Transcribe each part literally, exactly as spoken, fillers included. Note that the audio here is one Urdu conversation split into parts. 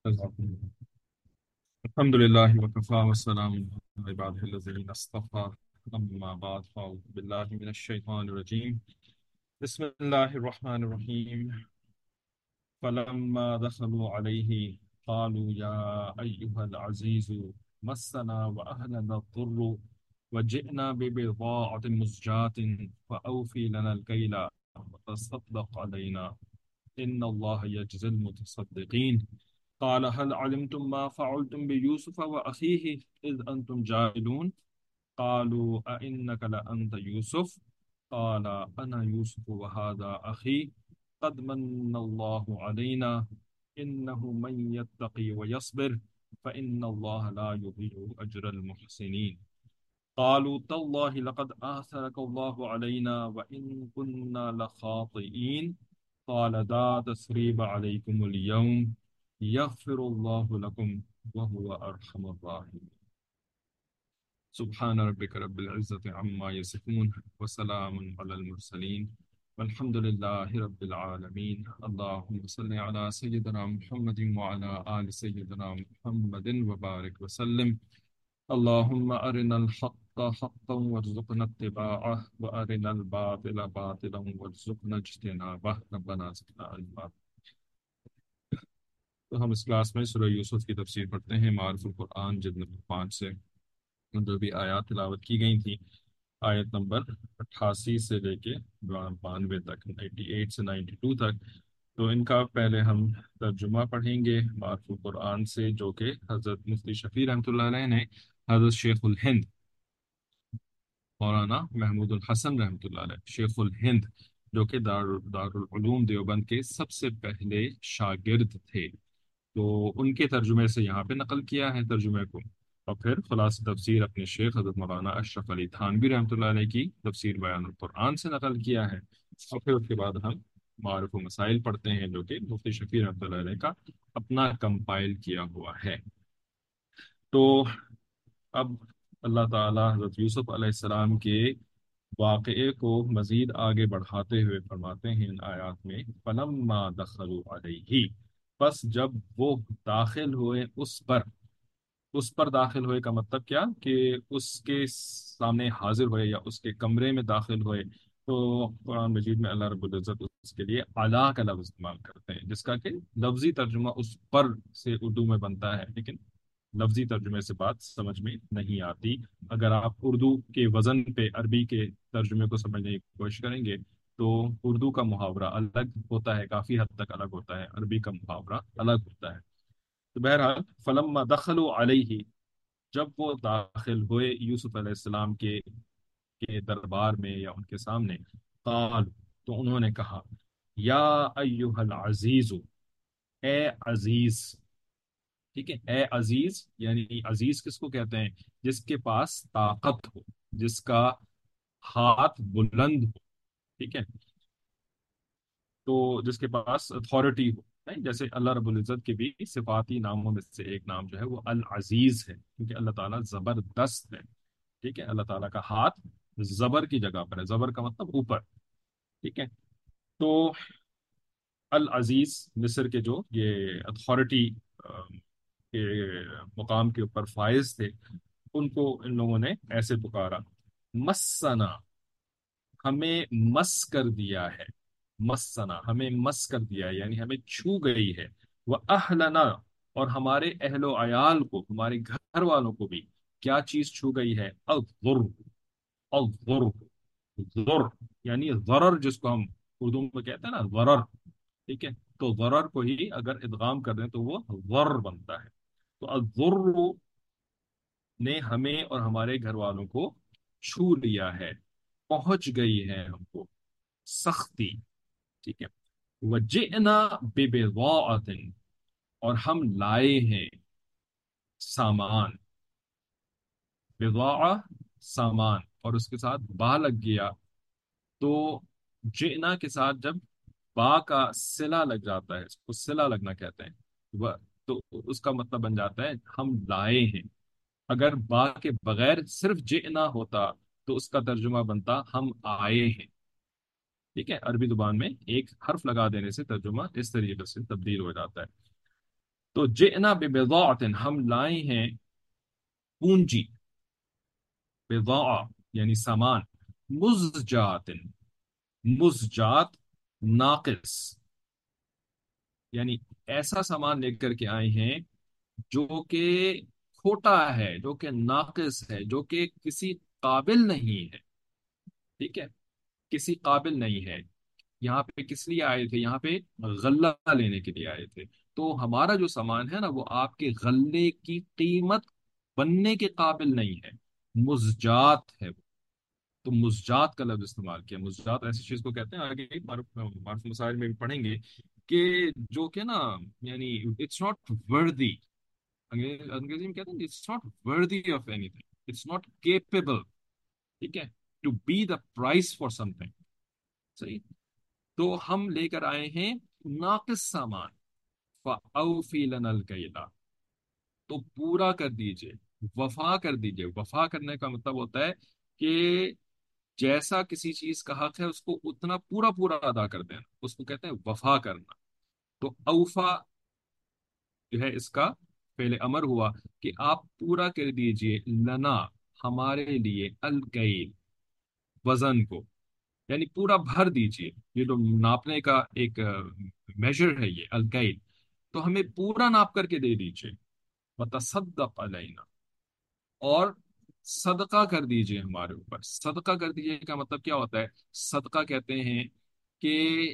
الحمد لله وكفى والسلام على عباده الذين اصطفى أما بعد فأعوذ بالله من الشيطان الرجيم بسم الله الرحمن الرحيم فلما دخلوا عليه قالوا يا أيها العزيز مسنا وأهلنا الضر وجئنا ببضاعة مزجاة فأوفي لنا الكيل وتصدق علينا إن الله يجزي المتصدقين قال هل علمتم ما فعلتم بيوسف وأخيه إذ أنتم جاهلون قالوا أئنك لأنت يوسف قال أنا يوسف وهذا أخي قد من الله علينا إنه من يتقي ويصبر فإن الله لا يضيع أجر المحسنين قالوا تالله لقد آثرك الله علينا وإن كنا لخاطئين قال لا تثريب عليكم اليوم يغفر الله لكم وهو أرحم الراحمين سبحان ربك رب العزة عما يصفون وسلام على المرسلين والحمد لله رب العالمين اللهم صل على سيدنا محمد وعلى آل سيدنا محمد وبارك وسلم اللهم أرنا الحق حقا وارزقنا اتباعه وأرنا الباطل باطلا وارزقنا اجتنابه ربنا زدنا علما۔ تو ہم اس کلاس میں سورہ یوسف کی تفسیر پڑھتے ہیں معارف القرآن جلد نمبر پانچ سے جو بھی آیات تلاوت کی گئی تھیں، آیت نمبر اٹھاسی سے لے کے بانوے تک، نائنٹی ایٹ سے نائنٹی ٹو تک۔ تو ان کا پہلے ہم ترجمہ پڑھیں گے معارف القرآن سے، جو کہ حضرت مفتی شفیع رحمۃ اللہ علیہ نے حضرت شیخ الہند مولانا محمود الحسن رحمۃ اللہ علیہ شیخ الہند، جو کہ دار دارالعلوم دیوبند کے سب سے پہلے شاگرد تھے، تو ان کے ترجمے سے یہاں پہ نقل کیا ہے ترجمے کو، اور پھر خلاصہ تفسیر اپنے شیخ حضرت مولانا اشرف علی تھانوی رحمۃ اللہ علیہ کی تفسیر بیان القرآن سے نقل کیا ہے، اور پھر اس کے بعد ہم معارف و مسائل پڑھتے ہیں جو کہ مفتی شفیع رحمۃ اللہ علیہ کا اپنا کمپائل کیا ہوا ہے۔ تو اب اللہ تعالیٰ حضرت یوسف علیہ السلام کے واقعے کو مزید آگے بڑھاتے ہوئے فرماتے ہیں ان آیات میں، فلما دخلوا علیہ، پس جب وہ داخل ہوئے اس پر، اس پر داخل ہوئے کا مطلب کیا کہ اس کے سامنے حاضر ہوئے یا اس کے کمرے میں داخل ہوئے، تو قرآن مجید میں اللہ رب العزت اس کے لیے اعلیٰ کا لفظ استعمال کرتے ہیں، جس کا کہ لفظی ترجمہ اس پر سے اردو میں بنتا ہے، لیکن لفظی ترجمے سے بات سمجھ میں نہیں آتی۔ اگر آپ اردو کے وزن پہ عربی کے ترجمے کو سمجھنے کی کوشش کریں گے تو اردو کا محاورہ الگ ہوتا ہے، کافی حد تک الگ ہوتا ہے، عربی کا محاورہ الگ ہوتا ہے۔ تو بہرحال فلما دخلوا علیہ، جب وہ داخل ہوئے یوسف علیہ السلام کے کے دربار میں یا ان کے سامنے، قال، تو انہوں نے کہا، یا ایہا العزیز، اے عزیز، ٹھیک ہے، اے عزیز یعنی عزیز کس کو کہتے ہیں؟ جس کے پاس طاقت ہو، جس کا ہاتھ بلند ہو، ٹھیک ہے، تو جس کے پاس اتھارٹی ہو، نہیں؟ جیسے اللہ رب العزت کے بھی صفاتی ناموں میں سے ایک نام جو ہے وہ العزیز ہے، کیونکہ اللہ تعالیٰ زبردست ہے، ٹھیک ہے، اللہ تعالیٰ کا ہاتھ زبر کی جگہ پر ہے، زبر کا مطلب اوپر، ٹھیک ہے۔ تو العزیز مصر کے جو یہ اتھارٹی کے مقام کے اوپر فائز تھے، ان کو ان لوگوں نے ایسے پکارا، مسنا، ہمیں مس کر دیا ہے، مسنا ہمیں مس کر دیا ہے یعنی ہمیں چھو گئی ہے، وہ اہلنا، اور ہمارے اہل و عیال کو، ہمارے گھر والوں کو بھی کیا چیز چھو گئی ہے؟ الضر، الضر، ضر یعنی ضرر، جس کو ہم اردو میں کہتے ہیں نا ضرر، ٹھیک ہے، تو ضرر کو ہی اگر ادغام کر دیں تو وہ ضر بنتا ہے۔ تو الضر نے ہمیں اور ہمارے گھر والوں کو چھو لیا ہے، پہنچ گئی ہے ہم کو سختی، ٹھیک ہے، وجئنا ببضاعۃ، اور ہم لائے ہیں سامان، بضاعہ سامان، اور اس کے ساتھ با لگ گیا، تو جئنا کے ساتھ جب با کا صلہ لگ جاتا ہے، اس کو صلہ لگنا کہتے ہیں، وہ- تو اس کا مطلب بن جاتا ہے ہم لائے ہیں۔ اگر با کے بغیر صرف جئنا ہوتا تو اس کا ترجمہ بنتا ہم آئے ہیں، ٹھیک ہے، عربی زبان میں ایک حرف لگا دینے سے ترجمہ اس طریقے سے تبدیل ہو جاتا ہے۔ تو جئنا ببضاعت، ہم لائے ہیں پونجی، بضاع یعنی سامان، مزجات، مزجات ناقص، یعنی ایسا سامان لے کر کے آئے ہیں جو کہ کھوٹا ہے، جو کہ ناقص ہے، جو کہ کسی قابل نہیں ہے، ٹھیک ہے، کسی قابل نہیں ہے۔ یہاں پہ کس لیے آئے تھے؟ یہاں پہ غلہ لینے کے لیے آئے تھے۔ تو ہمارا جو سامان ہے نا وہ آپ کے غلے کی قیمت بننے کے قابل نہیں ہے، مزجات ہے وہ۔ تو مزجات کا لفظ استعمال کیا۔ مزجات ایسی چیز کو کہتے ہیں، آگے معروف معروف مسائل میں بھی پڑھیں گے کہ جو کہ نا یعنی اٹس ناٹ وردی، انگریزی میں کہتے ہیں it's not worthy of anything, it's not capable, ٹھیک ہے، to be the price for something, صحیح۔ تو ہم لے کر آئے ہیں ناقص سامان، فَأَوْفِي لَنَا الْكَيْلَ، تو پورا کر دیجئے، وفا کر دیجئے۔ وفا کرنے کا مطلب ہوتا ہے کہ جیسا کسی چیز کا حق ہے اس کو اتنا پورا پورا ادا کر دینا، اس کو کہتے ہیں وفا کرنا۔ تو اوفا جو ہے اس کا فعل امر ہوا کہ آپ پورا کر دیجئے، لنا ہمارے لیے، الکیل وزن کو، یعنی پورا بھر دیجئے۔ یہ جو ناپنے کا ایک میجر ہے یہ الکیل، تو ہمیں پورا ناپ کر کے دے دیجئے، وتصدق علینا، اور صدقہ کر دیجئے ہمارے اوپر۔ صدقہ کر دیجئے کا مطلب کیا ہوتا ہے؟ صدقہ کہتے ہیں کہ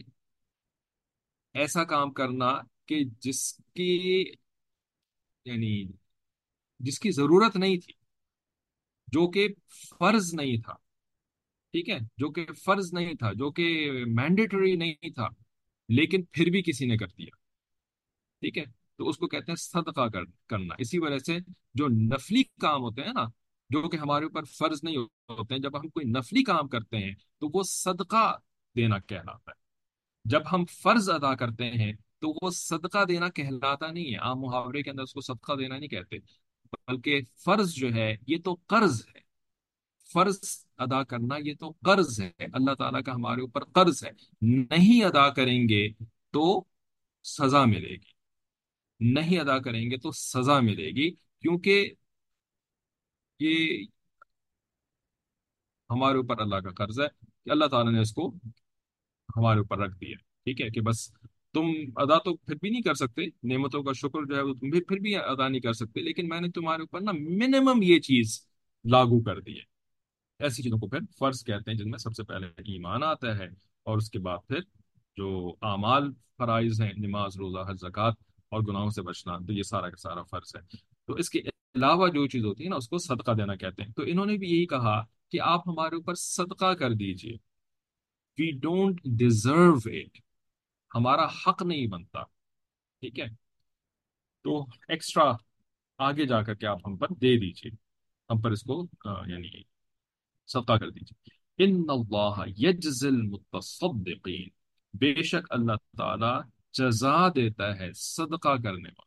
ایسا کام کرنا کہ جس کی یعنی جس کی ضرورت نہیں تھی، جو کہ فرض نہیں تھا، ٹھیک ہے، جو کہ فرض نہیں تھا، جو کہ مینڈیٹری نہیں تھا، لیکن پھر بھی کسی نے کر دیا، ٹھیک ہے، تو اس کو کہتے ہیں صدقہ کر کرنا۔ اسی وجہ سے جو نفلی کام ہوتے ہیں نا، جو کہ ہمارے اوپر فرض نہیں ہوتے ہیں، جب ہم کوئی نفلی کام کرتے ہیں تو وہ صدقہ دینا کہلاتا ہے۔ جب ہم فرض ادا کرتے ہیں تو وہ صدقہ دینا کہلاتا نہیں ہے، عام محاورے کے اندر اس کو صدقہ دینا نہیں کہتے، بلکہ فرض جو ہے یہ تو قرض ہے۔ فرض ادا کرنا یہ تو قرض ہے، اللہ تعالیٰ کا ہمارے اوپر قرض ہے، نہیں ادا کریں گے تو سزا ملے گی، نہیں ادا کریں گے تو سزا ملے گی، کیونکہ یہ ہمارے اوپر اللہ کا قرض ہے کہ اللہ تعالیٰ نے اس کو ہمارے اوپر رکھ دیا، ٹھیک ہے، کہ بس تم ادا تو پھر بھی نہیں کر سکتے، نعمتوں کا شکر جو ہے وہ تم بھی پھر بھی ادا نہیں کر سکتے، لیکن میں نے تمہارے اوپر نا منیمم یہ چیز لاگو کر دی ہے۔ ایسی چیزوں کو پھر فرض کہتے ہیں، جن میں سب سے پہلے ایمان آتا ہے، اور اس کے بعد پھر جو اعمال فرائض ہیں، نماز، روزہ، حج، زکوٰۃ، اور گناہوں سے بچنا، تو یہ سارا کا سارا فرض ہے۔ تو اس کے علاوہ جو چیز ہوتی ہے نا اس کو صدقہ دینا کہتے ہیں۔ تو انہوں نے بھی یہی کہا کہ آپ ہمارے اوپر صدقہ کر دیجئے، وی ڈونٹ ڈیزرو اٹ، ہمارا حق نہیں بنتا، ٹھیک ہے، تو ایکسٹرا آگے جا کر کے آپ ہم پر دے دیجئے، ہم پر اس کو آ، یعنی صدقہ کر دیجئے۔ ان اللہ یجزی المتصدقین، بے شک اللہ تعالی جزا دیتا ہے صدقہ کرنے والا،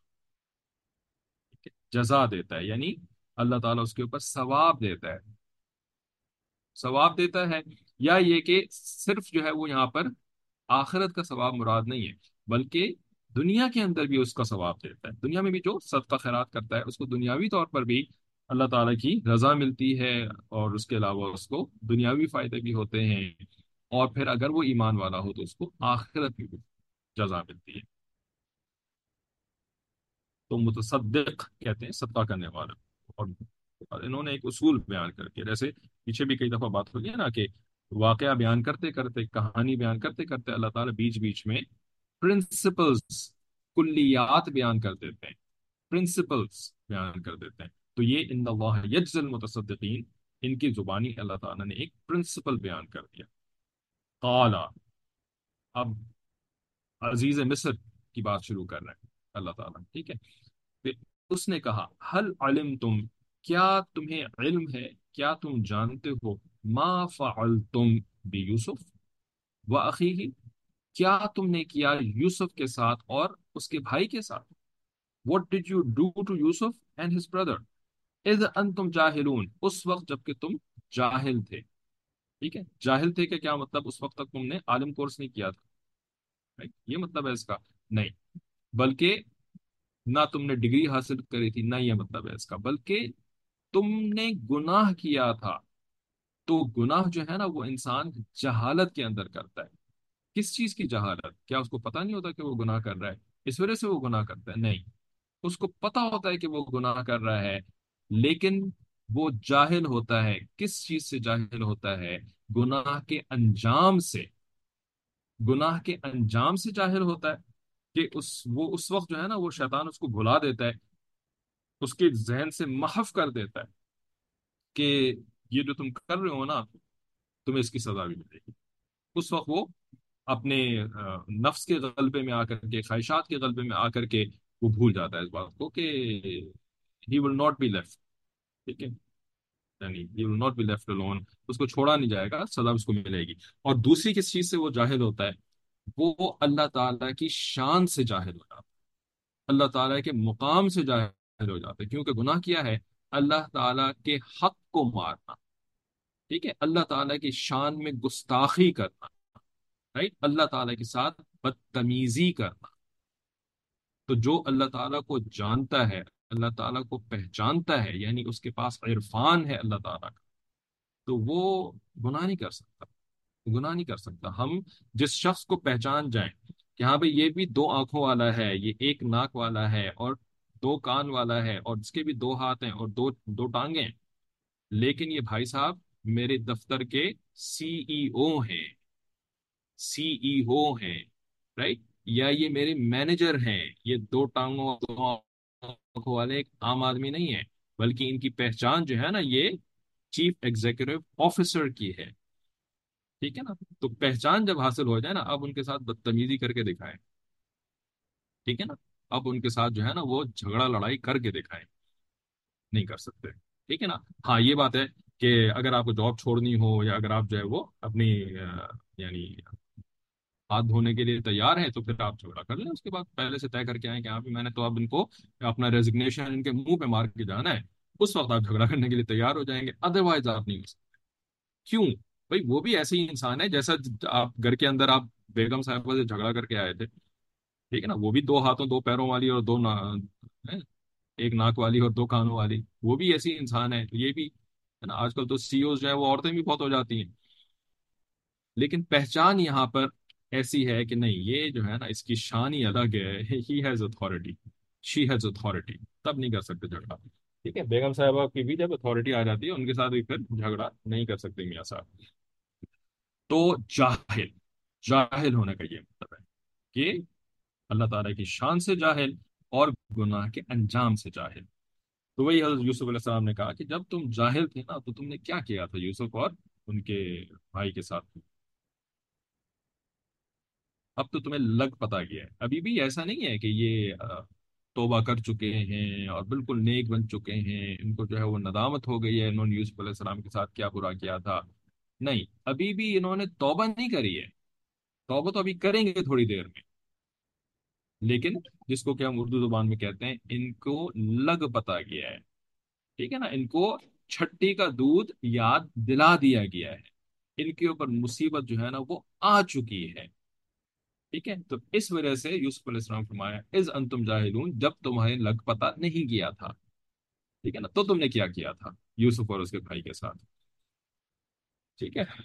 جزا دیتا ہے یعنی اللہ تعالیٰ اس کے اوپر ثواب دیتا ہے، ثواب دیتا ہے، یا یہ کہ صرف جو ہے وہ یہاں پر آخرت کا ثواب مراد نہیں ہے، بلکہ دنیا کے اندر بھی اس کا ثواب دیتا ہے۔ دنیا میں بھی جو صدقہ خیرات کرتا ہے اس کو دنیاوی طور پر بھی اللہ تعالیٰ کی رضا ملتی ہے، اور اس کے علاوہ اس کو دنیاوی فائدے بھی ہوتے ہیں، اور پھر اگر وہ ایمان والا ہو تو اس کو آخرت میں بھی جزا ملتی ہے۔ تو متصدق کہتے ہیں صدقہ کرنے والا۔ اور انہوں نے ایک اصول بیان کر کے، جیسے پیچھے بھی کئی دفعہ بات ہوئی ہے نا کہ واقعہ بیان کرتے کرتے، کہانی بیان کرتے کرتے اللہ تعالیٰ بیچ بیچ میں پرنسپلز، کلیات بیان کر دیتے ہیں، پرنسپلز بیان کر دیتے ہیں۔ تو یہ ان اللہ یجزی المتصدقین، ان کی زبانی اللہ تعالیٰ نے ایک پرنسپل بیان کر دیا۔ قال، اب عزیز مصر کی بات شروع کر رہے ہیں اللہ تعالیٰ، ٹھیک ہے، پھر اس نے کہا حل علم تم، کیا تمہیں علم ہے، کیا تم جانتے ہو، ما فعلتم بیوسف و اخیہ، کیا تم نے کیا یوسف کے ساتھ اور اس کے بھائی کے ساتھ، what did you do to Yusuf and his brother اذ انتم جاہلون، اس وقت جب کہ تم جاہل تھے، ٹھیک ہے، جاہل تھے کہ کیا مطلب اس وقت تک تم نے عالم کورس نہیں کیا تھا، right؟ یہ مطلب ہے اس کا نہیں، بلکہ نہ تم نے ڈگری حاصل کری تھی، نہ یہ مطلب ہے اس کا، بلکہ تم نے گناہ کیا تھا۔ تو گناہ جو ہے نا وہ انسان جہالت کے اندر کرتا ہے۔ کس چیز کی جہالت؟ کیا اس کو پتہ نہیں ہوتا کہ وہ گناہ کر رہا ہے اس وجہ سے وہ گناہ کرتا ہے؟ نہیں، اس کو پتہ ہوتا ہے کہ وہ گناہ کر رہا ہے، لیکن وہ جاہل ہوتا ہے۔ کس چیز سے جاہل ہوتا ہے؟ گناہ کے انجام سے۔ گناہ کے انجام سے جاہل ہوتا ہے کہ اس وہ اس وقت جو ہے نا وہ شیطان اس کو بھلا دیتا ہے، اس کے ذہن سے محو کر دیتا ہے کہ یہ جو تم کر رہے ہو نا، تمہیں اس کی سزا بھی ملے گی۔ اس وقت وہ اپنے آ، نفس کے غلبے میں آ کر کے، خواہشات کے غلبے میں آ کر کے وہ بھول جاتا ہے اس بات کو کہ he will not be left, ٹھیک ہے، یعنی he will not be left alone، اس کو چھوڑا نہیں جائے گا، سزا اس کو ملے گی۔ اور دوسری کس چیز سے وہ جاہل ہوتا ہے؟ وہ اللہ تعالیٰ کی شان سے جاہل ہو جاتا ہے، اللہ تعالیٰ کے مقام سے جاہل ہو جاتا ہے، کیونکہ گناہ کیا ہے؟ اللہ تعالیٰ کے حق کو مارنا، ٹھیک ہے، اللہ تعالیٰ کی شان میں گستاخی کرنا، رائٹ، اللہ تعالیٰ کے ساتھ بدتمیزی کرنا۔ تو جو اللہ تعالیٰ کو جانتا ہے، اللہ تعالیٰ کو پہچانتا ہے، یعنی اس کے پاس عرفان ہے اللہ تعالیٰ کا، تو وہ گناہ نہیں کر سکتا، گناہ نہیں کر سکتا۔ ہم جس شخص کو پہچان جائیں کہ ہاں بھئی یہ بھی دو آنکھوں والا ہے، یہ ایک ناک والا ہے، اور دو کان والا ہے، اور اس کے بھی دو ہاتھ ہیں اور دو دو ٹانگیں ہیں، لیکن یہ بھائی صاحب میرے دفتر کے سی ای او ہیں، سی ای او ہیں، رائٹ، یا یہ میرے مینیجر ہیں، یہ دو ٹانگوں اور دو آنکھوں والے ایک عام آدمی نہیں ہے، بلکہ ان کی پہچان جو ہے نا یہ چیف ایگزیکٹو آفیسر کی ہے، ٹھیک ہے نا؟ تو پہچان جب حاصل ہو جائے نا، اب ان کے ساتھ بدتمیزی کر کے دکھائیں، ٹھیک ہے نا؟ اب ان کے ساتھ جو ہے نا وہ جھگڑا لڑائی کر کے دکھائیں، نہیں کر سکتے، ٹھیک ہے نا؟ ہاں یہ بات ہے کہ اگر آپ کو جاب چھوڑنی ہو، یا اگر آپ جو ہے وہ اپنی آ، یعنی ہاتھ دھونے کے لیے تیار ہیں، تو پھر آپ جھگڑا کر لیں، اس کے بعد پہلے سے طے کر کے آئیں کہ ہاں بھی میں نے تو اب ان کو اپنا ریزگنیشن ان کے منہ پہ مار کے جانا ہے، اس وقت آپ جھگڑا کرنے کے لیے تیار ہو جائیں گے، ادروائز آپ نہیں ہو سکتے۔ کیوں؟ بھائی وہ بھی ایسے ہی انسان ہے جیسا آپ گھر کے اندر آپ بیگم صاحبہ سے جھگڑا کر کے آئے تھے، ٹھیک ہے نا؟ وہ بھی دو ہاتھوں دو پیروں والی اور دو نا... ہیں؟ ایک ناک والی اور دو کانوں والی، وہ بھی ایسی انسان ہے، تو یہ بھی ہے نا؟ آج کل تو سی اوز جو ہے وہ عورتیں بھی بہت ہو جاتی ہیں، لیکن پہچان یہاں پر ایسی ہے کہ نہیں، یہ جو ہے نا اس کی شان ہی الگ ہے، he has authority, she has authority, تب نہیں کر سکتے جھگڑا، ٹھیک ہے؟ بیگم صاحبہ کی بھی جب اتھارٹی آ جاتی ہے ان کے ساتھ بھی پھر جھگڑا نہیں کر سکتے میاں صاحب۔ تو جاہل، جاہل ہونے کا یہ مطلب ہے کہ اللہ تعالیٰ کی شان سے جاہل اور گناہ کے انجام سے جاہل۔ تو وہی حضرت یوسف علیہ السلام نے کہا کہ جب تم جاہل تھے نا، تو تم نے کیا کیا تھا یوسف اور ان کے بھائی کے ساتھ؟ اب تو تمہیں لگ پتا گیا ہے، ابھی بھی ایسا نہیں ہے کہ یہ آ، توبہ کر چکے ہیں اور بالکل نیک بن چکے ہیں، ان کو جو ہے وہ ندامت ہو گئی ہے انہوں نے یوسف علیہ السلام کے ساتھ کیا برا کیا تھا۔ نہیں، ابھی بھی انہوں نے توبہ نہیں کری ہے، توبہ تو ابھی کریں گے تھوڑی دیر میں، لیکن جس کو کہ ہم اردو زبان میں کہتے ہیں ان کو لگ پتا گیا ہے، ٹھیک ہے نا؟ ان کو چھٹی کا دودھ یاد دلا دیا گیا ہے، ان کے اوپر مصیبت جو ہے نا وہ آ چکی ہے، ٹھیک ہے؟ تو اس وجہ سے یوسف علیہ السلام فرمایا از انتم جاہلون، جب تمہیں لگ پتا نہیں کیا تھا، ٹھیک ہے نا؟ تو تم نے کیا کیا تھا یوسف اور اس کے بھائی کے ساتھ، ٹھیک ہے؟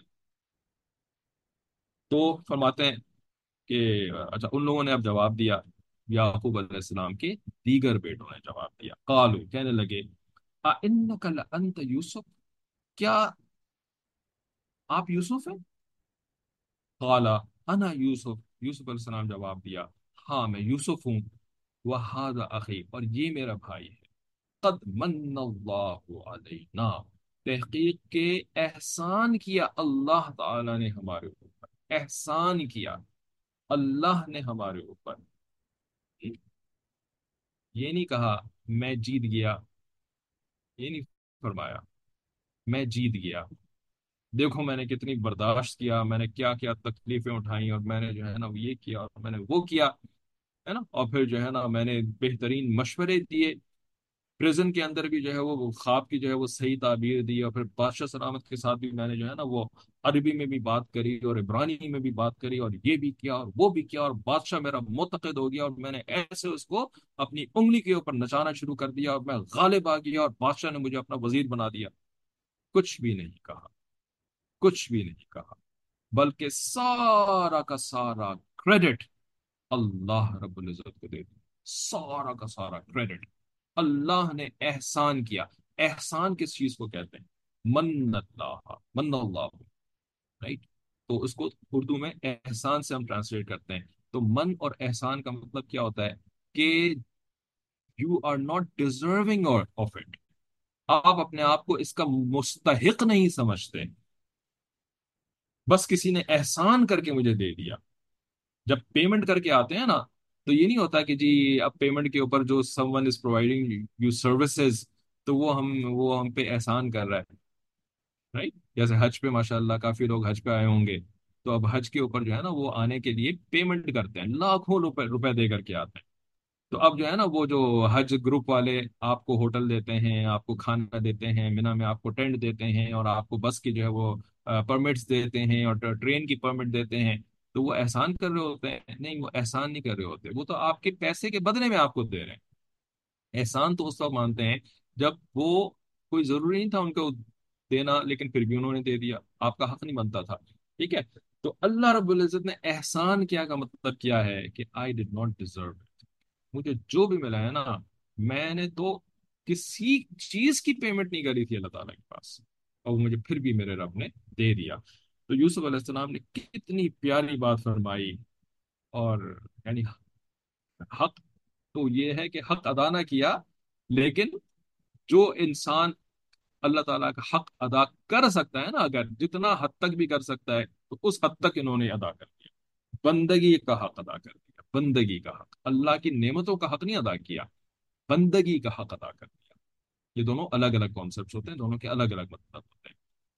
تو فرماتے ہیں کہ اچھا ان لوگوں نے اب جواب دیا، یعقوب علیہ السلام کے دیگر بیٹوں نے جواب دیا، قالو کہنے لگے اِنَّکَ لَأَنْتَ یوسف، کیا آپ یوسف ہیں؟ قال انا یوسف، یوسف علیہ السلام جواب دیا ہاں میں یوسف ہوں، وَهَذَا اخی، اور یہ میرا بھائی ہے، قد من اللہ علینا، تحقیق کے احسان کیا اللہ تعالی نے ہمارے اوپر، احسان کیا اللہ نے ہمارے اوپر، یہ نہیں کہا میں جیت گیا، یہ نہیں فرمایا میں جیت گیا، دیکھو میں نے کتنی برداشت کیا، میں نے کیا کیا تکلیفیں اٹھائیں، اور میں نے جو ہے نا وہ یہ کیا اور میں نے وہ کیا، ہے نا؟ اور پھر جو ہے نا میں نے بہترین مشورے دیے، پریزن کے اندر بھی جو ہے وہ وہ خواب کی جو ہے وہ صحیح تعبیر دی، اور پھر بادشاہ سلامت کے ساتھ بھی میں نے جو ہے نا وہ عربی میں بھی بات کری اور عبرانی میں بھی بات کری، اور یہ بھی کیا اور وہ بھی کیا، اور بادشاہ میرا معتقد ہو گیا، اور میں نے ایسے اس کو اپنی انگلی کے اوپر نچانا شروع کر دیا، اور میں غالب آ گیا، اور بادشاہ نے مجھے اپنا وزیر بنا دیا۔ کچھ بھی نہیں کہا، کچھ بھی نہیں کہا، بلکہ سارا کا سارا کریڈٹ اللہ رب العزت کو دے دیا، سارا کا سارا کریڈٹ اللہ نے احسان کیا۔ احسان کس چیز کو کہتے ہیں؟ من اللہ، من اللہ، رائٹ؟ تو اس کو اردو میں احسان سے ہم ٹرانسلیٹ کرتے ہیں۔ تو من اور احسان کا مطلب کیا ہوتا ہے کہ you are not deserving of it, آپ اپنے آپ کو اس کا مستحق نہیں سمجھتے، بس کسی نے احسان کر کے مجھے دے دیا۔ جب پیمنٹ کر کے آتے ہیں نا، تو یہ نہیں ہوتا کہ جی اب پیمنٹ کے اوپر جو someone is providing you services, تو وہ ہم وہ ہم پہ احسان کر رہا ہے، رائٹ؟ جیسے حج پہ ماشاء اللہ کافی لوگ حج پہ آئے ہوں گے، تو اب حج کے اوپر جو ہے نا وہ آنے کے لیے پیمنٹ کرتے ہیں، لاکھوں روپے روپے دے کر کے آتے ہیں۔ تو اب جو ہے نا وہ جو حج گروپ والے آپ کو ہوٹل دیتے ہیں، آپ کو کھانا دیتے ہیں، مینا میں آپ کو ٹینٹ دیتے ہیں، اور آپ کو بس کی جو ہے وہ پرمٹس دیتے ہیں، اور ٹرین کی پرمٹ دیتے ہیں، تو وہ احسان کر رہے ہوتے ہیں؟ نہیں، وہ احسان نہیں کر رہے ہوتے، وہ تو آپ کے پیسے کے بدلے میں آپ کو دے رہے ہیں۔ احسان تو اس وقت مانتے ہیں جب وہ کوئی ضروری نہیں تھا ان کو دینا، لیکن پھر بھی انہوں نے دے دیا، آپ کا حق نہیں بنتا تھا، ٹھیک ہے؟ تو اللہ رب العزت نے احسان کیا کا مطلب کیا ہے کہ آئی ڈڈ ناٹ ڈیزرو، مجھے جو بھی ملا ہے نا، میں نے تو کسی چیز کی پیمنٹ نہیں کری تھی اللہ تعالیٰ کے پاس، اور مجھے پھر بھی میرے رب نے دے دیا۔ تو یوسف علیہ السلام نے کتنی پیاری بات فرمائی، اور یعنی حق تو یہ ہے کہ حق ادا نہ کیا، لیکن جو انسان اللہ تعالیٰ کا حق ادا کر سکتا ہے نا، اگر جتنا حد تک بھی کر سکتا ہے، تو اس حد تک انہوں نے ادا کر دیا، بندگی کا حق ادا کر دیا، بندگی کا حق، اللہ کی نعمتوں کا حق نہیں ادا کیا، بندگی کا حق ادا کر دیا۔ یہ دونوں الگ الگ کانسیپٹس ہوتے ہیں، دونوں کے الگ الگ مطلب ہوتے ہیں،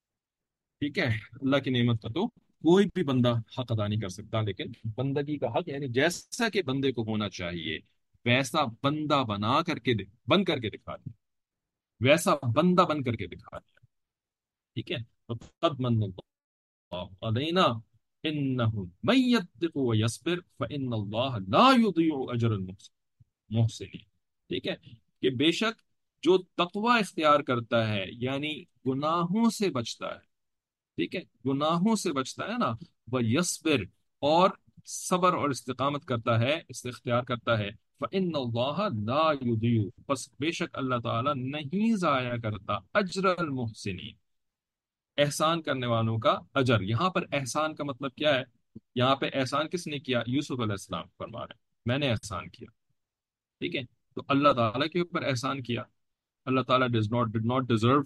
ٹھیک ہے؟ اللہ کی نعمت کا تو کوئی بھی بندہ حق ادا نہیں کر سکتا، لیکن بندگی کا حق یعنی جیسا کہ بندے کو ہونا چاہیے ویسا بندہ بنا کر کے دے بن کر کے دکھا دیا، ویسا بندہ بن کر کے دکھا دیا، ٹھیک ہے؟ تو قد من اللہ علینا انه من يتق ويصبر فان الله لا يضيع اجر المحسنين، ٹھیک ہے؟ کہ بے شک جو تقوی اختیار کرتا ہے یعنی گناہوں سے بچتا ہے، ٹھیک ہے، گناہوں سے بچتا ہے نا، وہ یصبر، اور صبر اور استقامت کرتا ہے، اس اختیار کرتا ہے، فإن اللہ لا یضیع، پس بے شک اللہ تعالیٰ نہیں ضائع کرتا اجر المحسنین، احسان کرنے والوں کا اجر۔ یہاں پر احسان کا مطلب کیا ہے؟ یہاں پہ احسان کس نے کیا؟ یوسف علیہ السلام فرما رہے ہیں میں نے احسان کیا، ٹھیک ہے؟ تو اللہ تعالیٰ کے اوپر احسان کیا۔ اللہ تعالیٰ does not did not deserve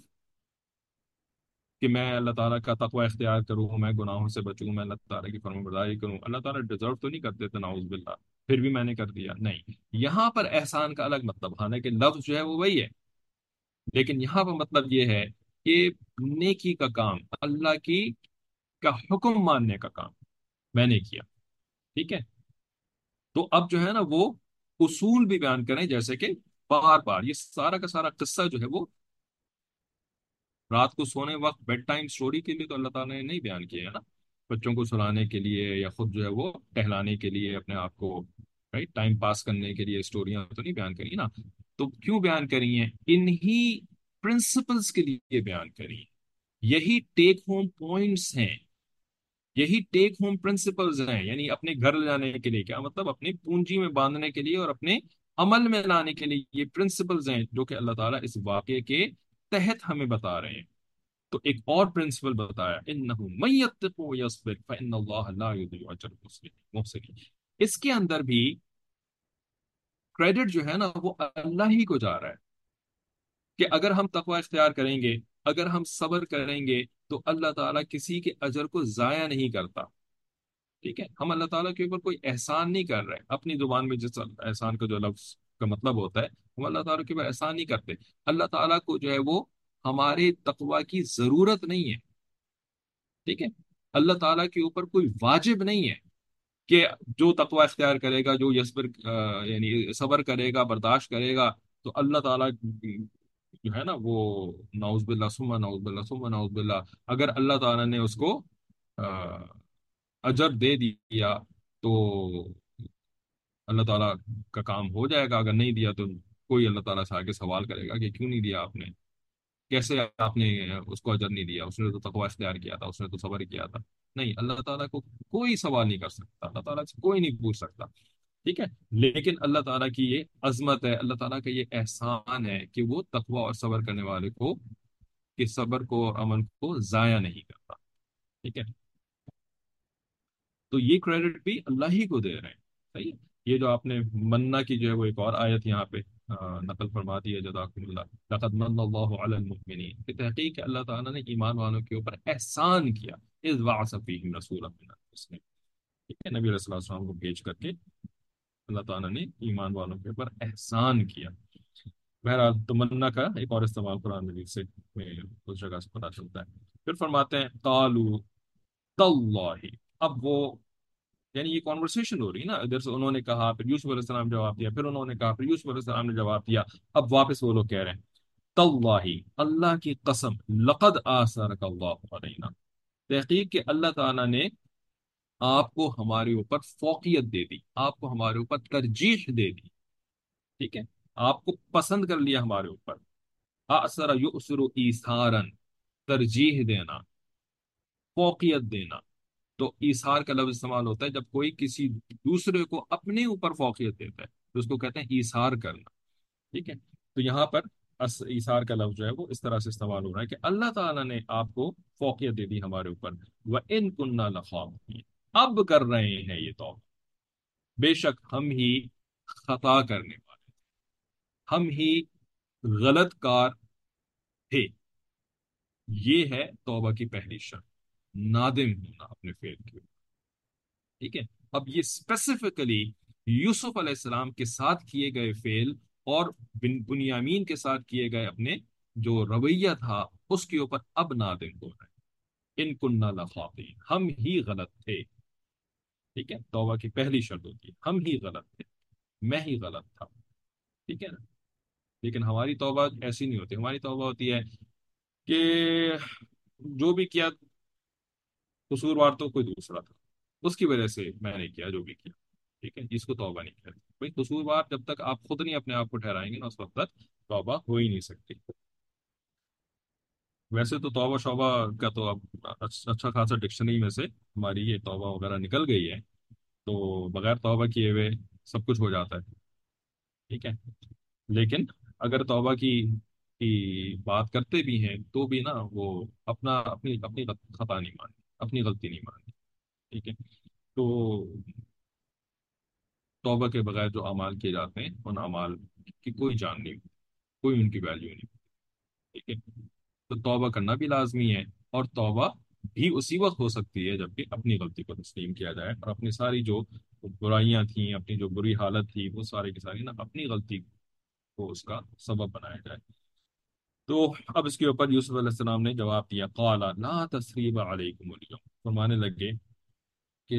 کہ میں اللہ تعالیٰ کا تقوی اختیار کروں، میں گناہوں سے بچوں، میں اللہ تعالیٰ کی فرمان برداری کروں، اللہ تعالیٰ ڈیزرو تو نہیں کرتے تھے، نعوذ باللہ، پھر بھی میں نے کر دیا، نہیں۔ یہاں پر احسان کا الگ مطلب، حالانکہ لفظ جو ہے وہ وہی ہے، لیکن یہاں پر مطلب یہ ہے کہ نیکی کا کام، اللہ کی کا حکم ماننے کا کام میں نے کیا، ٹھیک ہے؟ تو اب جو ہے نا وہ اصول بھی بیان کریں، جیسے کہ بار بار یہ سارا کا سارا قصہ جو ہے وہ رات کو سونے وقت بیڈ ٹائم سٹوری کے لیے تو اللہ تعالیٰ نے نہیں بیان کیا ہے نا، بچوں کو سلانے کے لیے یا خود جو ہے وہ ٹہلانے کے لیے اپنے آپ کو رائٹ ٹائم پاس کرنے کے لیے اسٹوریاں تو نہیں بیان کری نا۔ تو کیوں بیان کری ہیں؟ انہی پرنسپلز کے لیے بیان کری ہیں، یہی ٹیک ہوم پوائنٹس ہیں، یہی ٹیک ہوم پرنسپلز ہیں، یعنی اپنے گھر لے جانے کے لیے، کیا مطلب اپنی پونجی میں باندھنے کے لیے اور اپنے عمل میں لانے کے لیے، یہ پرنسپلز ہیں جو کہ اللہ تعالیٰ اس واقعے کے تحت ہمیں بتا رہے ہیں۔ تو ایک اور پرنسپل بتایا، انه من يتق ويصبر فان الله لا يضيع اجر المحسنين، اس کے اندر بھی کریڈٹ جو ہے نا وہ اللہ ہی کو جا رہا ہے، کہ اگر ہم تقوی اختیار کریں گے، اگر ہم صبر کریں گے، تو اللہ تعالیٰ کسی کے اجر کو ضائع نہیں کرتا، ٹھیک ہے؟ ہم اللہ تعالیٰ کے اوپر کوئی احسان نہیں کر رہے، اپنی زبان میں جس احسان کا جو لفظ کا مطلب ہوتا ہے، ہم اللہ تعالیٰ کے اوپر احسان نہیں کرتے، اللہ تعالیٰ کو جو ہے وہ ہمارے تقوی کی ضرورت نہیں ہے، ٹھیک ہے؟ اللہ تعالیٰ کے اوپر کوئی واجب نہیں ہے کہ جو تقوی اختیار کرے گا، جو یصبر آ، یعنی صبر کرے گا، برداشت کرے گا، تو اللہ تعالیٰ جو ہے نا وہ، نعوذ باللہ ثم نعوذ باللہ ثم نعوذ باللہ، اگر اللہ تعالیٰ نے اس کو آ، اجر دے دیا تو اللہ تعالیٰ کا کام ہو جائے گا، اگر نہیں دیا تو کوئی اللہ تعالیٰ سے آگے سوال کرے گا کہ کیوں نہیں دیا آپ نے، کیسے آپ نے اس کو اجر نہیں دیا، اس نے تو تقوی اختیار کیا تھا، اس نے تو صبر کیا تھا۔ نہیں، اللہ تعالیٰ کو کوئی سوال نہیں کر سکتا، اللہ تعالیٰ سے کوئی نہیں پوچھ سکتا، ٹھیک ہے؟ لیکن اللہ تعالیٰ کی یہ عظمت ہے، اللہ تعالیٰ کا یہ احسان ہے کہ وہ تقوی اور صبر کرنے والے کو، کہ صبر کو اور امن کو ضائع نہیں کرتا، ٹھیک ہے؟ تو یہ کریڈٹ بھی اللہ ہی کو دے رہے ہیں، صحیح ہے؟ یہ جو آپ نے منا کی جو ہے وہ ایک اور آیت یہاں پہ آ، نقل فرما دی ہے، جزاکم اللہ، لقد من اللہ علی المؤمنین، کہ تحقیق ہے اللہ تعالیٰ نے ایمان والوں کے اوپر احسان کیا، اذ بعث فیہم رسولا من انفسہم، ٹھیک ہے؟ نبی صلی اللہ علیہ وسلم کو بھیج کر کے اللہ تعالیٰ نے ایمان والوں کے اوپر احسان کیا۔ بہرحال تمنا کا ایک اور استعمال قرآن مجید سے میں اس جگہ سے پتہ چلتا ہے۔ پھر فرماتے ہیں قالوا تاللہ، اب وہ، یعنی یہ کانورسیشن ہو رہی ہے نا، ادھر سے انہوں نے کہا، پھر یوسف علیہ السلام نے جواب دیا، پھر انہوں نے کہا، پھر یوسف علیہ السلام نے جواب دیا، اب واپس وہ لوگ کہہ رہے ہیں تاللہ، اللہ کی قسم، لقد آثرک اللہ علینا، تحقیق کہ اللہ تعالیٰ نے آپ کو ہمارے اوپر فوقیت دے دی، آپ کو ہمارے اوپر ترجیح دے دی، ٹھیک ہے؟ آپ کو پسند کر لیا ہمارے اوپر، اثر یؤثر ایثارن، ترجیح دینا، فوقیت دینا۔ تو ایثار کا لفظ استعمال ہوتا ہے جب کوئی کسی دوسرے کو اپنے اوپر فوقیت دیتا ہے، تو اس کو کہتے ہیں ایثار کرنا، ٹھیک ہے؟ تو یہاں پر اس ایثار کا لفظ جو ہے وہ اس طرح سے استعمال ہو رہا ہے کہ اللہ تعالیٰ نے آپ کو فوقیت دے دی ہمارے اوپر، وَإِن كُنَّا لَخَاطِئِينَ، اب کر رہے ہیں یہ توبہ، بے شک ہم ہی خطا کرنے والے، ہم ہی غلط کار تھے۔ یہ ہے توبہ کی پہلی شرط، نادم ہونا اپنے فعل کے اوپر، ٹھیک ہے؟ اب یہ اسپیسیفکلی یوسف علیہ السلام کے ساتھ کیے گئے فعل اور بن بنیامین کے ساتھ کیے گئے اپنے جو رویہ تھا اس کے اوپر اب نادم ہو رہے ہیں، ان کننا لخاطئین، ہم ہی غلط تھے، ٹھیک ہے؟ توبہ کی پہلی شرط ہوتی ہے ہم ہی غلط تھے، میں ہی غلط تھا، ٹھیک ہے نا؟ لیکن ہماری توبہ ایسی نہیں ہوتی، ہماری توبہ ہوتی ہے کہ جو بھی کیا قصوروار تو کوئی دوسرا تھا، اس کی وجہ سے میں نے کیا جو بھی کیا، ٹھیک ہے؟ اس کو توبہ نہیں کہتے بھائی، قصوروار جب تک آپ خود نہیں اپنے آپ کو ٹھہرائیں گے نا اس وقت تک توبہ ہو ہی نہیں سکتی۔ ویسے تو توبہ شوبہ کا تو اب اچھا اچھا خاصا ڈکشنری میں سے ہماری یہ توبہ وغیرہ نکل گئی ہے، تو بغیر توبہ کیے ہوئے سب کچھ ہو جاتا ہے، ٹھیک ہے؟ لیکن اگر توبہ کی کی بات کرتے بھی ہیں تو بھی نا وہ اپنا اپنی اپنی خطا نہیں مانتے، اپنی غلطی نہیں مانتے، ٹھیک ہے؟ تو توبہ کے بغیر جو اعمال کیے جاتے ہیں ان اعمال کی کوئی جان نہیں ہوتی، کوئی ان کی ویلیو نہیں، ٹھیک ہے؟ تو توبہ کرنا بھی لازمی ہے، اور توبہ بھی اسی وقت ہو سکتی ہے جبکہ اپنی غلطی کو تسلیم کیا جائے، اور اپنی ساری جو برائیاں تھیں، اپنی جو بری حالت تھی، وہ سارے کی ساری نا اپنی غلطی کو اس کا سبب بنایا جائے۔ تو اب اس کے اوپر یوسف علیہ السلام نے جواب دیا، قال لا تثریب علیکم اليوم، فرمانے لگے کہ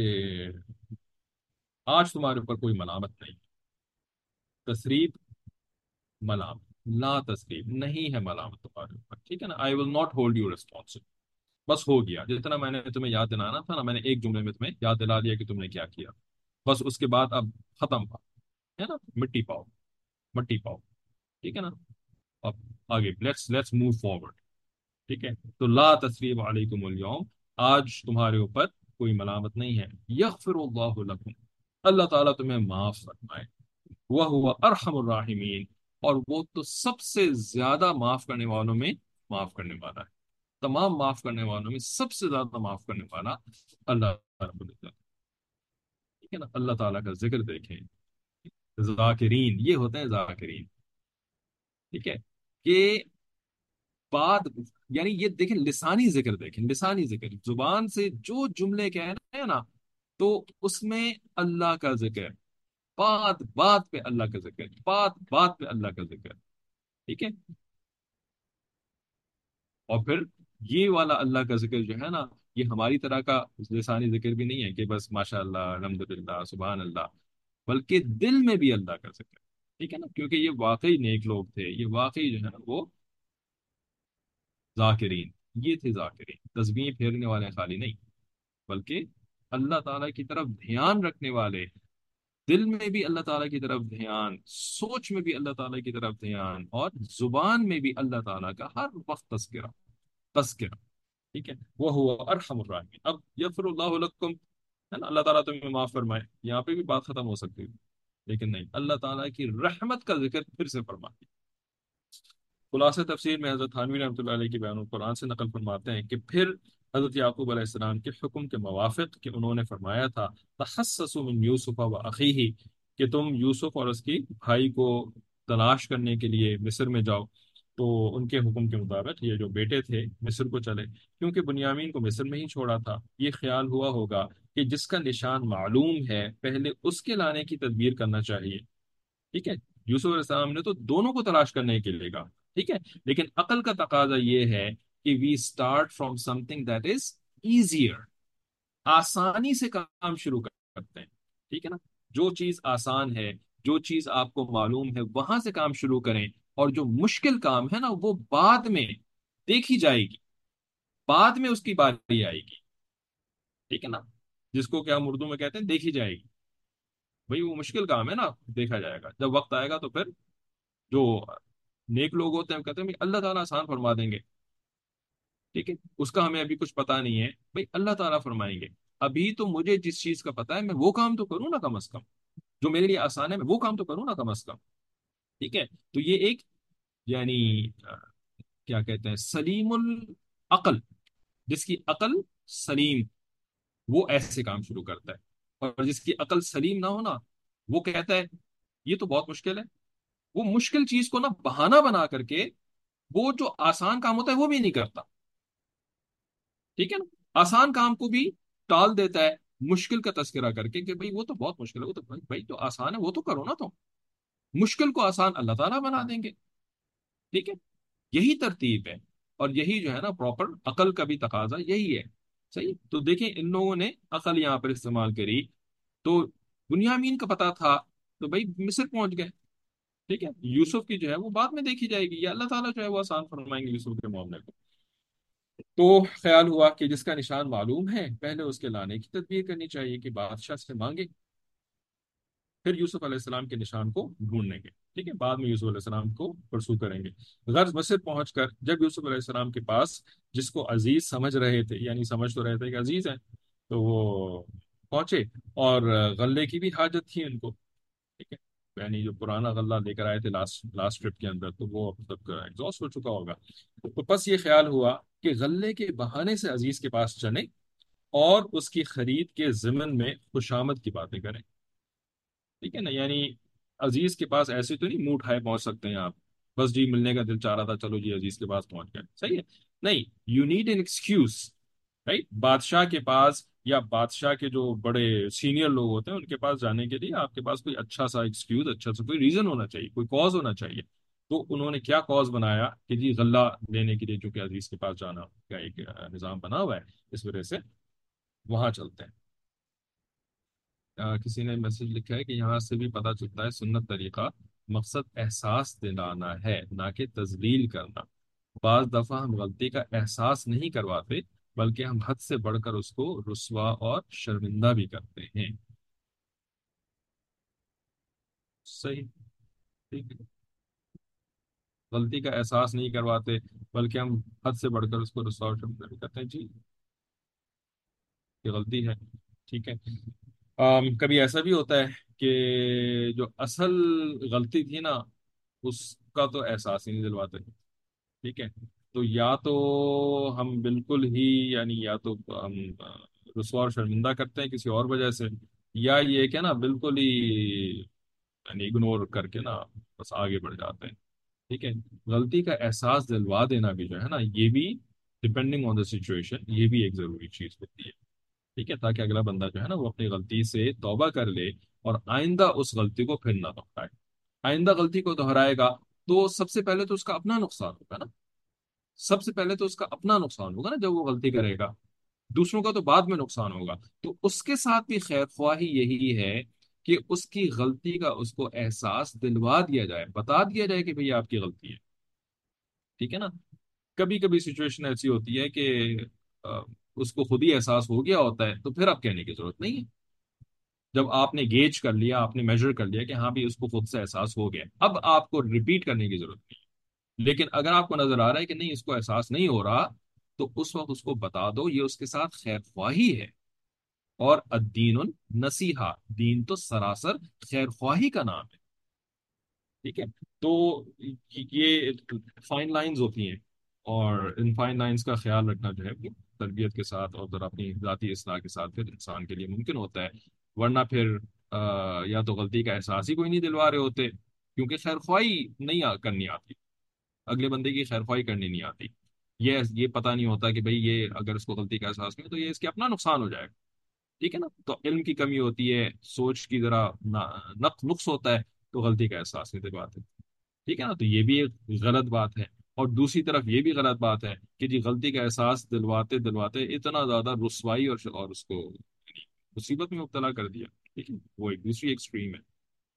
آج تمہارے اوپر کوئی ملامت نہیں، تثریب، ملامت، لا تثریب، نہیں ہے ملامت تمہارے اوپر، ٹھیک ہے نا؟ I will not hold you responsible, بس ہو گیا جتنا میں نے تمہیں یاد دلانا تھا نا، میں نے ایک جملے میں تمہیں یاد دلا دیا کہ تم نے کیا کیا، بس اس کے بعد اب ختم ہوا ہے نا، مٹی پاؤ، مٹی پاؤ، ٹھیک ہے نا؟ اب آگے لیٹس لیٹس موو فارورڈ، ٹھیک ہے؟ تو لا تثریب علیکم اليوم، آج تمہارے اوپر کوئی ملامت نہیں ہے، یغفر اللہ لکم، اللہ تعالیٰ تمہیں معاف فرمائے، وہ ارحم الراحمین، اور وہ تو سب سے زیادہ معاف کرنے والوں میں معاف کرنے والا ہے، تمام معاف کرنے والوں میں سب سے زیادہ معاف کرنے والا اللہ رب العزت، ٹھیک ہے نا؟ اللہ تعالیٰ کا ذکر دیکھیں، ذاکرین، یہ ہوتے ہیں ذاکرین، ٹھیک ہے؟ کہ بات، یعنی یہ دیکھیں لسانی ذکر، دیکھیں لسانی ذکر، زبان سے جو جملے کہہ رہے ہیں نا، تو اس میں اللہ کا ذکر، بات بات پہ اللہ کا ذکر، بات بات پہ اللہ کا ذکر، ٹھیک ہے؟ اور پھر یہ والا اللہ کا ذکر جو ہے نا، یہ ہماری طرح کا لسانی ذکر بھی نہیں ہے کہ بس ماشاء اللہ، الحمدللہ، سبحان اللہ، بلکہ دل میں بھی اللہ کا ذکر، ٹھیک ہے نا، کیونکہ یہ واقعی نیک لوگ تھے، یہ واقعی جو ہے نا وہ ذاکرین، یہ تھے ذاکرین، تسبیح پھیرنے والے خالی نہیں، بلکہ اللہ تعالیٰ کی طرف دھیان رکھنے والے، دل میں بھی اللہ تعالیٰ کی طرف دھیان، سوچ میں بھی اللہ تعالیٰ کی طرف دھیان، اور زبان میں بھی اللہ تعالیٰ کا ہر وقت تذکرہ، تذکرہ ٹھیک ہے، وہ ہوا ارحم الراحمین۔ اب یغفر اللہ لکم، ہے نا، اللہ تعالیٰ تمہیں معاف فرمائے، یہاں پہ بھی بات ختم ہو سکتی ہے، لیکن نہیں، اللہ تعالیٰ کی رحمت کا ذکر پھر سے فرماتے ہیں۔ خلاصہ تفسیر میں حضرت تھانوی رحمۃ اللہ علیہ کی بیان قرآن سے نقل فرماتے ہیں کہ پھر حضرت یعقوب علیہ السلام کے حکم کے موافق کہ انہوں نے فرمایا تھا تحسسوا من یوسف و اخیہ، کہ تم یوسف اور اس کی بھائی کو تلاش کرنے کے لیے مصر میں جاؤ، تو ان کے حکم کے مطابق یہ جو بیٹے تھے مصر کو چلے، کیونکہ بنیامین کو مصر میں ہی چھوڑا تھا۔ یہ خیال ہوا ہوگا کہ جس کا نشان معلوم ہے پہلے اس کے لانے کی تدبیر کرنا چاہیے، ٹھیک ہے، یوسف علیہ السلام نے تو دونوں کو تلاش کرنے کے لیے کہا، ٹھیک ہے، لیکن عقل کا تقاضا یہ ہے کہ we start from something that is easier, آسانی سے کام شروع کرتے ہیں، ٹھیک ہے نا، جو چیز آسان ہے، جو چیز آپ کو معلوم ہے وہاں سے کام شروع کریں، اور جو مشکل کام ہے نا وہ بعد میں دیکھی جائے گی، بعد میں اس کی باری آئے گی، ٹھیک ہے نا، جس کو کیا ہم اردو میں کہتے ہیں دیکھی جائے گی، بھئی وہ مشکل کام ہے نا، دیکھا جائے گا جب وقت آئے گا، تو پھر جو نیک لوگ ہوتے ہیں وہ کہتے ہیں بھئی اللہ تعالیٰ آسان فرما دیں گے، ٹھیک ہے، اس کا ہمیں ابھی کچھ پتا نہیں ہے، بھئی اللہ تعالیٰ فرمائیں گے، ابھی تو مجھے جس چیز کا پتا ہے میں وہ کام تو کروں نا کم از کم، جو میرے لیے آسان ہے میں وہ کام تو کروں نا کم از کم، ٹھیک ہے، تو یہ ایک یعنی آ، کیا کہتے ہیں سلیم العقل، جس کی عقل سلیم، وہ ایسے کام شروع کرتا ہے، اور جس کی عقل سلیم نہ ہونا وہ کہتا ہے یہ تو بہت مشکل ہے، وہ مشکل چیز کو نا بہانہ بنا کر کے وہ جو آسان کام ہوتا ہے وہ بھی نہیں کرتا، ٹھیک ہے نا، آسان کام کو بھی ٹال دیتا ہے مشکل کا تذکرہ کر کے کہ بھئی وہ تو بہت مشکل ہے، وہ تو بھائی بھائی جو آسان ہے وہ تو کرو نا تم، مشکل کو آسان اللہ تعالیٰ بنا دیں گے، ٹھیک ہے، یہی ترتیب ہے، اور یہی جو ہے نا پراپر عقل کا بھی تقاضا یہی ہے، صحیح، تو دیکھیں ان لوگوں نے عقل یہاں پر استعمال کری، تو بنیامین کا پتا تھا تو بھائی مصر پہنچ گئے، ٹھیک ہے، یوسف کی جو ہے وہ بعد میں دیکھی جائے گی، یا اللہ تعالیٰ جو ہے وہ آسان فرمائیں گے یوسف کے معاملے کو، تو خیال ہوا کہ جس کا نشان معلوم ہے پہلے اس کے لانے کی تدبیر کرنی چاہیے، کہ بادشاہ سے مانگے، پھر یوسف علیہ السلام کے نشان کو ڈھونڈیں گے، ٹھیک ہے، بعد میں یوسف علیہ السلام کو پرسو کریں گے، غرض مصر پہنچ کر جب یوسف علیہ السلام کے پاس، جس کو عزیز سمجھ رہے تھے، یعنی سمجھ تو رہے تھے کہ عزیز ہیں، تو وہ پہنچے، اور غلے کی بھی حاجت تھی ان کو، ٹھیک ہے، یعنی جو پرانا غلہ لے کر آئے تھے لاسٹ لاسٹ ٹرپ کے اندر، تو وہ اب تک ایگزاسٹ ہو چکا ہوگا، تو بس یہ خیال ہوا کہ غلے کے بہانے سے عزیز کے پاس چلیں، اور اس کی خرید کے ضمن میں خوشامد کی باتیں کریں، ٹھیک ہے نا، یعنی عزیز کے پاس ایسے تو نہیں منہ اٹھائے پہنچ سکتے ہیں آپ، بس جی ملنے کا دل چاہ رہا تھا چلو جی عزیز کے پاس پہنچ گئے، صحیح ہے، نہیں، you need an excuse, right, بادشاہ کے پاس یا بادشاہ کے جو بڑے سینئر لوگ ہوتے ہیں ان کے پاس جانے کے لیے آپ کے پاس کوئی اچھا سا ایکسکیوز، اچھا سا کوئی ریزن ہونا چاہیے، کوئی کاز ہونا چاہیے، تو انہوں نے کیا کاز بنایا کہ جی غلہ لینے کے لیے چونکہ عزیز کے پاس جانا کا ایک آ، نظام بنا ہوا ہے، اس وجہ سے وہاں چلتے ہیں۔ آ، کسی نے میسج لکھا ہے کہ یہاں سے بھی پتہ چلتا ہے سنت طریقہ مقصد احساس دلانا ہے نہ کہ تذلیل کرنا، بعض دفعہ ہم غلطی کا احساس نہیں کرواتے بلکہ ہم حد سے بڑھ کر اس کو رسوا اور شرمندہ بھی کرتے ہیں، صحیح، ٹھیک ہے، غلطی کا احساس نہیں کرواتے بلکہ ہم حد سے بڑھ کر اس کو رسوا اور شرمندہ بھی کرتے ہیں، جی یہ غلطی ہے، ٹھیک ہے، آم، کبھی ایسا بھی ہوتا ہے کہ جو اصل غلطی تھی نا اس کا تو احساس ہی نہیں دلواتے، ٹھیک ہے، تو یا تو ہم بالکل ہی یعنی یا تو ہم آ، رسوا اور شرمندہ کرتے ہیں کسی اور وجہ سے، یا یہ کہ نا بالکل ہی یعنی اگنور کر کے نا بس آگے بڑھ جاتے ہیں، ٹھیک ہے، غلطی کا احساس دلوا دینا بھی جو ہے نا یہ بھی ڈپینڈنگ آن دا سچویشن یہ بھی ایک ضروری چیز ہوتی ہے، ٹھیک ہے، تاکہ اگلا بندہ جو ہے نا وہ اپنی غلطی سے توبہ کر لے، اور آئندہ اس غلطی کو پھر نہ دہرائے، آئندہ غلطی کو دہرائے گا تو سب سے پہلے تو اس کا اپنا نقصان ہوگا نا، سب سے پہلے تو اس کا اپنا نقصان ہوگا نا جب وہ غلطی کرے گا، دوسروں کا تو بعد میں نقصان ہوگا، تو اس کے ساتھ بھی خیر خواہی یہی ہے کہ اس کی غلطی کا اس کو احساس دلوا دیا جائے، بتا دیا جائے کہ بھئی آپ کی غلطی ہے، ٹھیک ہے نا؟ کبھی کبھی سچویشن ایسی ہوتی ہے کہ آ، اس کو خود ہی احساس ہو گیا ہوتا ہے، تو پھر آپ کہنے کی ضرورت نہیں ہے۔ جب آپ نے گیج کر لیا، آپ نے میجر کر لیا کہ ہاں بھی اس کو خود سے احساس ہو گیا، اب آپ کو ریپیٹ کرنے کی ضرورت نہیں ہے۔ لیکن اگر آپ کو نظر آ رہا ہے کہ نہیں اس کو احساس نہیں ہو رہا، تو اس وقت اس کو بتا دو، یہ اس کے ساتھ خیر خواہی ہے۔ اور الدین النصیحہ، دین تو سراسر خیر خواہی کا نام ہے، ٹھیک ہے؟ تو یہ فائن لائنز ہوتی ہیں، اور ان فائن لائنز کا خیال رکھنا جو ہے وہ تربیت کے ساتھ اور ذرا اپنی ذاتی اصلاح کے ساتھ پھر انسان کے لیے ممکن ہوتا ہے۔ ورنہ پھر آ، یا تو غلطی کا احساس ہی کوئی نہیں دلوا رہے ہوتے، کیونکہ خیر خواہی نہیں آ- کرنی آتی، اگلے بندے کی خیر خواہی کرنی نہیں آتی۔ یہ یہ پتہ نہیں ہوتا کہ بھئی یہ اگر اس کو غلطی کا احساس نہیں ہے تو یہ اس کے اپنا نقصان ہو جائے گا، ٹھیک ہے نا؟ تو علم کی کمی ہوتی ہے، سوچ کی ذرا نا- نقص نقص ہوتا ہے، تو غلطی کا احساس نہیں دلواتے، ٹھیک ہے نا؟ تو یہ بھی ایک غلط بات ہے۔ اور دوسری طرف یہ بھی غلط بات ہے کہ جی غلطی کا احساس دلواتے دلواتے اتنا زیادہ رسوائی اور اور اس کو مصیبت میں مبتلا کر دیا، ٹھیک ہے؟ وہ ایک دوسری ایکسٹریم ہے،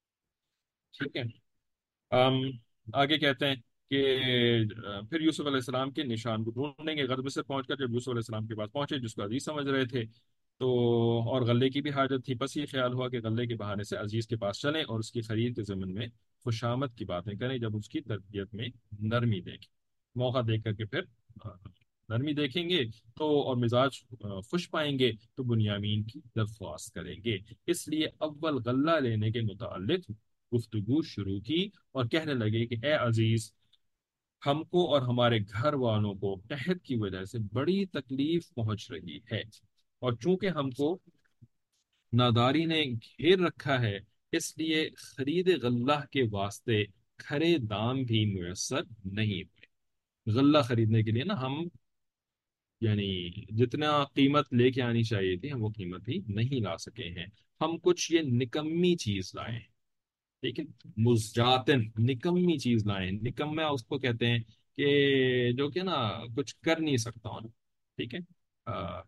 ٹھیک ہے؟ ام آگے کہتے ہیں کہ آ، پھر یوسف علیہ السلام کے نشان کو ڈھونڈیں گے۔ غرب سے پہنچ کر جب یوسف علیہ السلام کے پاس پہنچے، جس کو عزیز سمجھ رہے تھے، تو اور غلے کی بھی حاجت تھی، بس یہ خیال ہوا کہ غلے کے بہانے سے عزیز کے پاس چلیں اور اس کی خرید کے ضمن میں خوشامد کی باتیں کریں، جب اس کی تربیت میں نرمی دیکھیں، موقع دیکھ کر کے پھر آ، نرمی دیکھیں گے تو، اور مزاج آ، خوش پائیں گے تو بنیامین کی درخواست کریں گے۔ اس لیے اول غلہ لینے کے متعلق گفتگو شروع کی اور کہنے لگے کہ اے عزیز، ہم کو اور ہمارے گھر والوں کو قحط کی وجہ سے بڑی تکلیف پہنچ رہی ہے، اور چونکہ ہم کو ناداری نے گھیر رکھا ہے، اس لیے خرید غلہ کے واسطے کھرے دام بھی میسر نہیں ہوئے۔ غلہ خریدنے کے لیے نا ہم، یعنی جتنا قیمت لے کے آنی چاہیے تھی ہم وہ قیمت بھی نہیں لا سکے ہیں، ہم کچھ یہ نکمی چیز لائے ہیں، ٹھیک ہے؟ مزجاتن، نکمی چیز لائیں، نکما اس کو کہتے ہیں کہ جو کہ نا کچھ کر نہیں سکتا ہوں، ٹھیک ہے؟ آ،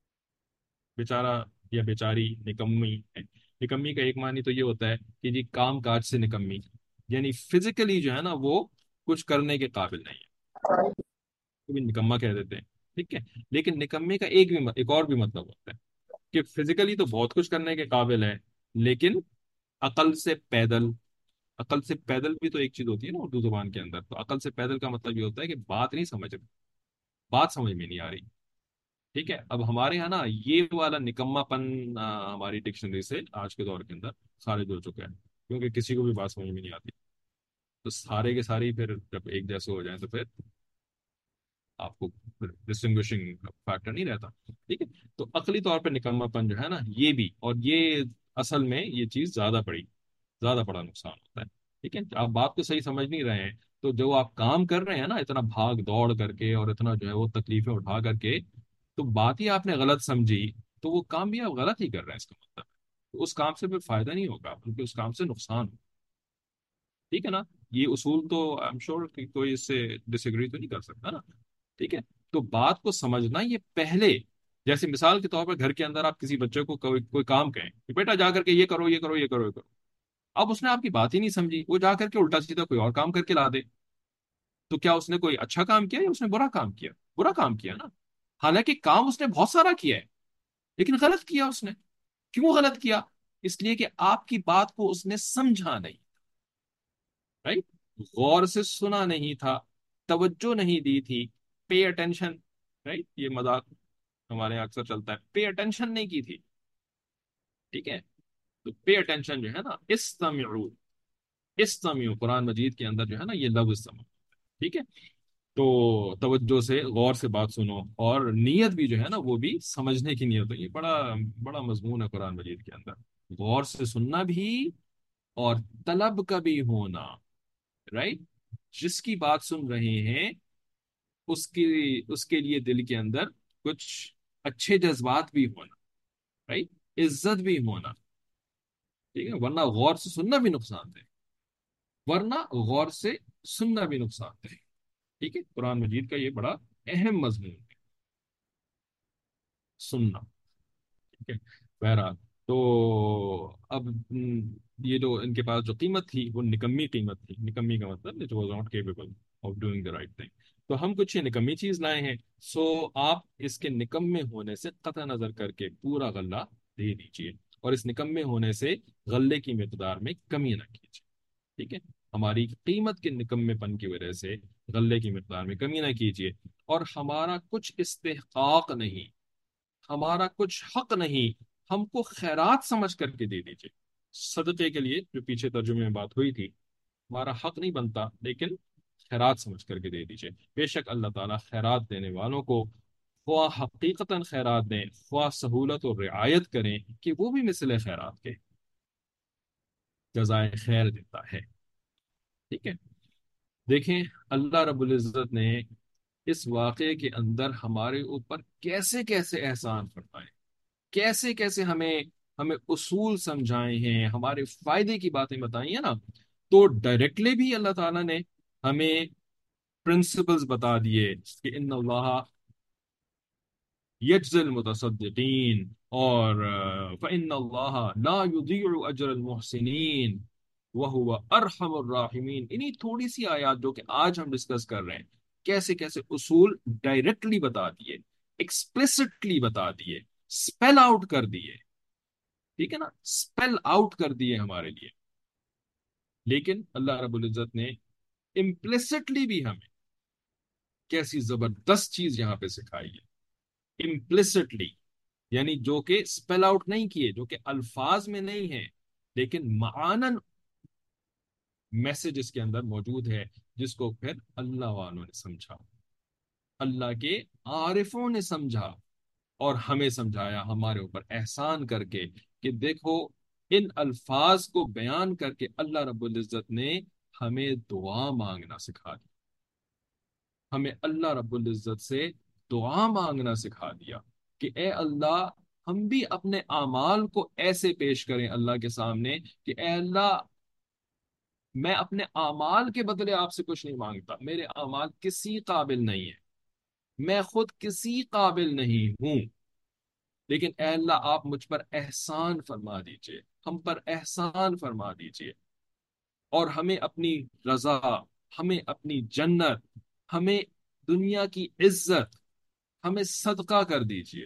بیچارہ یا بیچاری نکمی ہے۔ نکمی کا ایک معنی تو یہ ہوتا ہے کہ جی کام کاج سے نکمی، یعنی فزیکلی جو ہے نا وہ کچھ کرنے کے قابل نہیں ہے، تو بھی نکما کہہ دیتے ہیں، ٹھیک ہے؟ لیکن نکمی کا ایک بھی ایک اور بھی مطلب ہوتا ہے کہ فزیکلی تو بہت کچھ کرنے کے قابل ہے، لیکن عقل سے پیدل۔ عقل سے پیدل بھی تو ایک چیز ہوتی ہے نا اردو زبان کے اندر، تو عقل سے پیدل کا مطلب یہ ہوتا ہے کہ بات نہیں سمجھ بات سمجھ میں نہیں آ رہی، ٹھیک ہے؟ اب ہمارے یہاں نا یہ والا نکما پن آ، ہماری ڈکشنری سے آج کے دور کے اندر خارج ہو چکا ہے، کیونکہ کسی کو بھی بات سمجھ میں نہیں آتی، تو سارے کے سارے ہی پھر جب ایک جیسے ہو جائیں تو پھر آپ کو ڈسٹنگوشنگ فیکٹر نہیں رہتا، ٹھیک ہے؟ تو عقلی طور پہ نکما پن جو ہے نا یہ بھی، اور یہ اصل میں یہ چیز زیادہ بڑی زیادہ بڑا نقصان ہوتا ہے، ٹھیک ہے؟ آپ بات کو صحیح سمجھ نہیں رہے ہیں، تو جو آپ کام کر رہے ہیں نا اتنا بھاگ دوڑ کر کے اور اتنا جو ہے وہ تکلیفیں اٹھا کر کے، تو بات ہی آپ نے غلط سمجھی، تو وہ کام بھی آپ غلط ہی کر رہے ہیں، اس کا مطلب تو اس کام سے پھر فائدہ نہیں ہوگا بلکہ اس کام سے نقصان ہوگا، ٹھیک ہے نا؟ یہ اصول تو آئی ایم شیور کہ کوئی اس سے ڈس ایگری تو نہیں کر سکتا نا، ٹھیک ہے؟ تو بات کو سمجھنا یہ پہلے، جیسے مثال کے طور پر گھر کے اندر آپ کسی بچے کو کوئی کوئی کام کہیں کہ بیٹا جا کر کے یہ کرو یہ کرو یہ کرو یہ کرو، اب اس نے آپ کی بات ہی نہیں سمجھی، وہ جا کر کے الٹا سیدھا کوئی اور کام کر کے لا دے، تو کیا اس نے کوئی اچھا کام کیا یا اس نے برا کام کیا؟ برا کام کیا نا، حالانکہ کام اس نے بہت سارا کیا ہے، لیکن غلط کیا اس نے۔ کیوں غلط کیا؟ اس لیے کہ آپ کی بات کو اس نے سمجھا نہیں، رائٹ؟ غور سے سنا نہیں تھا، توجہ نہیں دی تھی، پے اٹینشن، رائٹ؟ یہ مذاق ہمارے یہاں اکثر چلتا ہے، پے اٹینشن نہیں کی تھی، ٹھیک ہے؟ تو پے اٹینشن جو ہے نا، استمعوا، استمعوا قرآن مجید کے اندر جو ہے نا یہ لفظ استماع، ٹھیک ہے؟ تو توجہ سے غور سے بات سنو، اور نیت بھی جو ہے نا وہ بھی سمجھنے کی نیت ہو، یہ بڑا بڑا مضمون ہے قرآن مجید کے اندر، غور سے سننا بھی اور طلب کا بھی ہونا، رائٹ؟ جس کی بات سن رہے ہیں اس کی اس کے لیے دل کے اندر کچھ اچھے جذبات بھی ہونا، رائٹ؟ عزت بھی ہونا، ٹھیک ہے؟ ورنہ غور سے سننا بھی نقصان دہ، ورنہ غور سے سننا بھی نقصان دہ، ٹھیک ہے؟ قرآن مجید کا یہ بڑا اہم مضمون ہے، سننا، ٹھیک ہے؟ بہرحال، تو اب م، یہ جو ان کے پاس جو قیمت تھی وہ نکمی قیمت تھی. نکمی کا مطلب it was not capable of doing the right thing. تو ہم کچھ یہ نکمی چیز لائے ہیں. سو آپ اس کے نکمے ہونے سے قطع نظر کر کے پورا غلہ دے دیجئے، اور اس نکمے ہونے سے غلے کی مقدار میں کمی نہ کیجیے. ٹھیک ہے؟ ہماری قیمت کے نکمے پن کی وجہ سے غلے کی مقدار میں کمی نہ کیجیے. اور ہمارا کچھ استحقاق نہیں، ہمارا کچھ حق نہیں، ہم کو خیرات سمجھ کر کے دے دیجیے. صدقے کے لیے جو پیچھے ترجمے میں بات ہوئی تھی، ہمارا حق نہیں بنتا لیکن خیرات سمجھ کر کے دے دیجیے. بے شک اللہ تعالیٰ خیرات دینے والوں کو خواہ حقیقتاً خیرات دیں، خواہ سہولت اور رعایت کریں کہ وہ بھی مثل خیرات کے جزائے خیر دیتا ہے. ٹھیک ہے؟ دیکھیں اللہ رب العزت نے اس واقعے کے اندر ہمارے اوپر کیسے کیسے احسان فرمائے، کیسے کیسے ہمیں ہمیں اصول سمجھائے ہیں، ہمارے فائدے کی باتیں بتائی ہیں نا. تو ڈائریکٹلی بھی اللہ تعالیٰ نے ہمیں پرنسپلز بتا دیے کہ ان اللہ یجزی المتصدقین، اور فإن اللہ لا یضیع اجر المحسنین وہو ارحم الراحمین. انہی تھوڑی سی آیات جو کہ آج ہم ڈسکس کر رہے ہیں، کیسے کیسے اصول ڈائریکٹلی بتا دیے، ایکسپلیسٹلی بتا دیے، اسپیل آؤٹ کر دیے. ٹھیک ہے نا؟ اسپیل آؤٹ کر دیے ہمارے لیے. لیکن اللہ رب العزت نے امپلیسٹلی بھی ہمیں کیسی زبردست چیز یہاں پہ سکھائی ہے. امپلیسٹلی یعنی جو کہ اسپیل آؤٹ نہیں کیے، جو کہ الفاظ میں نہیں ہے، لیکن معانن میسج اس کے اندر موجود ہے، جس کو پھر اللہ والوں نے سمجھا، اللہ کے عارفوں نے سمجھا، اور ہمیں سمجھایا ہمارے اوپر احسان کر کے کہ دیکھو ان الفاظ کو بیان کر کے اللہ رب العزت نے ہمیں دعا مانگنا سکھا دیا، ہمیں اللہ رب العزت سے دعا مانگنا سکھا دیا کہ اے اللہ، ہم بھی اپنے اعمال کو ایسے پیش کریں اللہ کے سامنے کہ اے اللہ، میں اپنے اعمال کے بدلے آپ سے کچھ نہیں مانگتا، میرے اعمال کسی قابل نہیں ہے، میں خود کسی قابل نہیں ہوں، لیکن اے اللہ آپ مجھ پر احسان فرما دیجئے، ہم پر احسان فرما دیجئے، اور ہمیں اپنی رضا، ہمیں اپنی جنت، ہمیں دنیا کی عزت، ہمیں صدقہ کر دیجئے.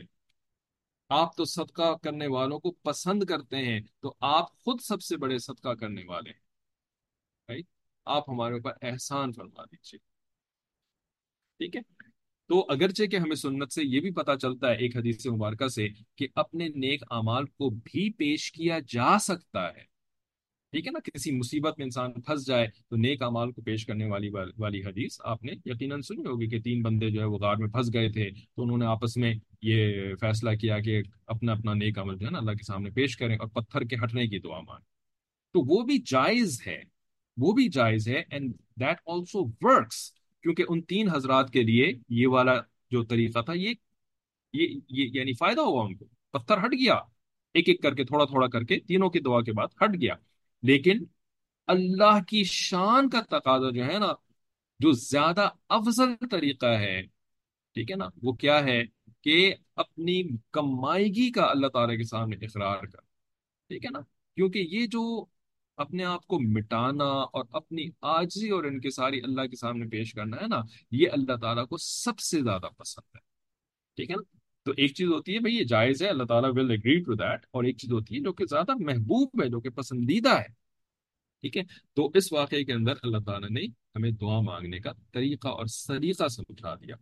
آپ تو صدقہ کرنے والوں کو پسند کرتے ہیں، تو آپ خود سب سے بڑے صدقہ کرنے والے ہیں. right؟ آپ ہمارے اوپر احسان فرما دیجئے. ٹھیک ہے؟ تو اگرچہ کہ ہمیں سنت سے یہ بھی پتا چلتا ہے، ایک حدیث مبارکہ سے، کہ اپنے نیک اعمال کو بھی پیش کیا جا سکتا ہے. ٹھیک ہے نا؟ کسی مصیبت میں انسان پھنس جائے تو نیک اعمال کو پیش کرنے والی والی حدیث آپ نے یقیناً سنی ہوگی کہ تین بندے جو ہے وہ غار میں پھنس گئے تھے، تو انہوں نے آپس میں یہ فیصلہ کیا کہ اپنا اپنا نیک عمل جو ہے نا اللہ کے سامنے پیش کریں اور پتھر کے ہٹنے کی دعا مانگیں. تو وہ بھی جائز ہے، وہ بھی جائز ہے، اینڈ دیٹ آلسو ورکس. کیونکہ ان تین حضرات کے لیے یہ والا جو طریقہ تھا، یہ یہ یہ یعنی فائدہ ہوا ان کو. پتھر ہٹ گیا، ایک ایک کر کے، تھوڑا تھوڑا کر کے، تینوں کی دعا کے بعد ہٹ گیا. لیکن اللہ کی شان کا تقاضا جو ہے نا، جو زیادہ افضل طریقہ ہے، ٹھیک ہے نا، وہ کیا ہے کہ اپنی کمائیگی کا اللہ تعالی کے سامنے اقرار کر. ٹھیک ہے نا؟ کیونکہ یہ جو اپنے آپ کو مٹانا اور اپنی عاجزی اور انکساری اللہ کے سامنے پیش کرنا ہے نا، یہ اللہ تعالیٰ کو سب سے زیادہ پسند ہے. ٹھیک ہے نا؟ تو ایک چیز ہوتی ہے بھئی یہ جائز ہے، اللہ تعالیٰ ول اگری ٹو دیٹ، اور ایک چیز ہوتی ہے جو کہ زیادہ محبوب ہے، جو کہ پسندیدہ ہے. ٹھیک ہے؟ تو اس واقعے کے اندر اللہ تعالیٰ نے ہمیں دعا مانگنے کا طریقہ اور سلیقہ سمجھا دیا.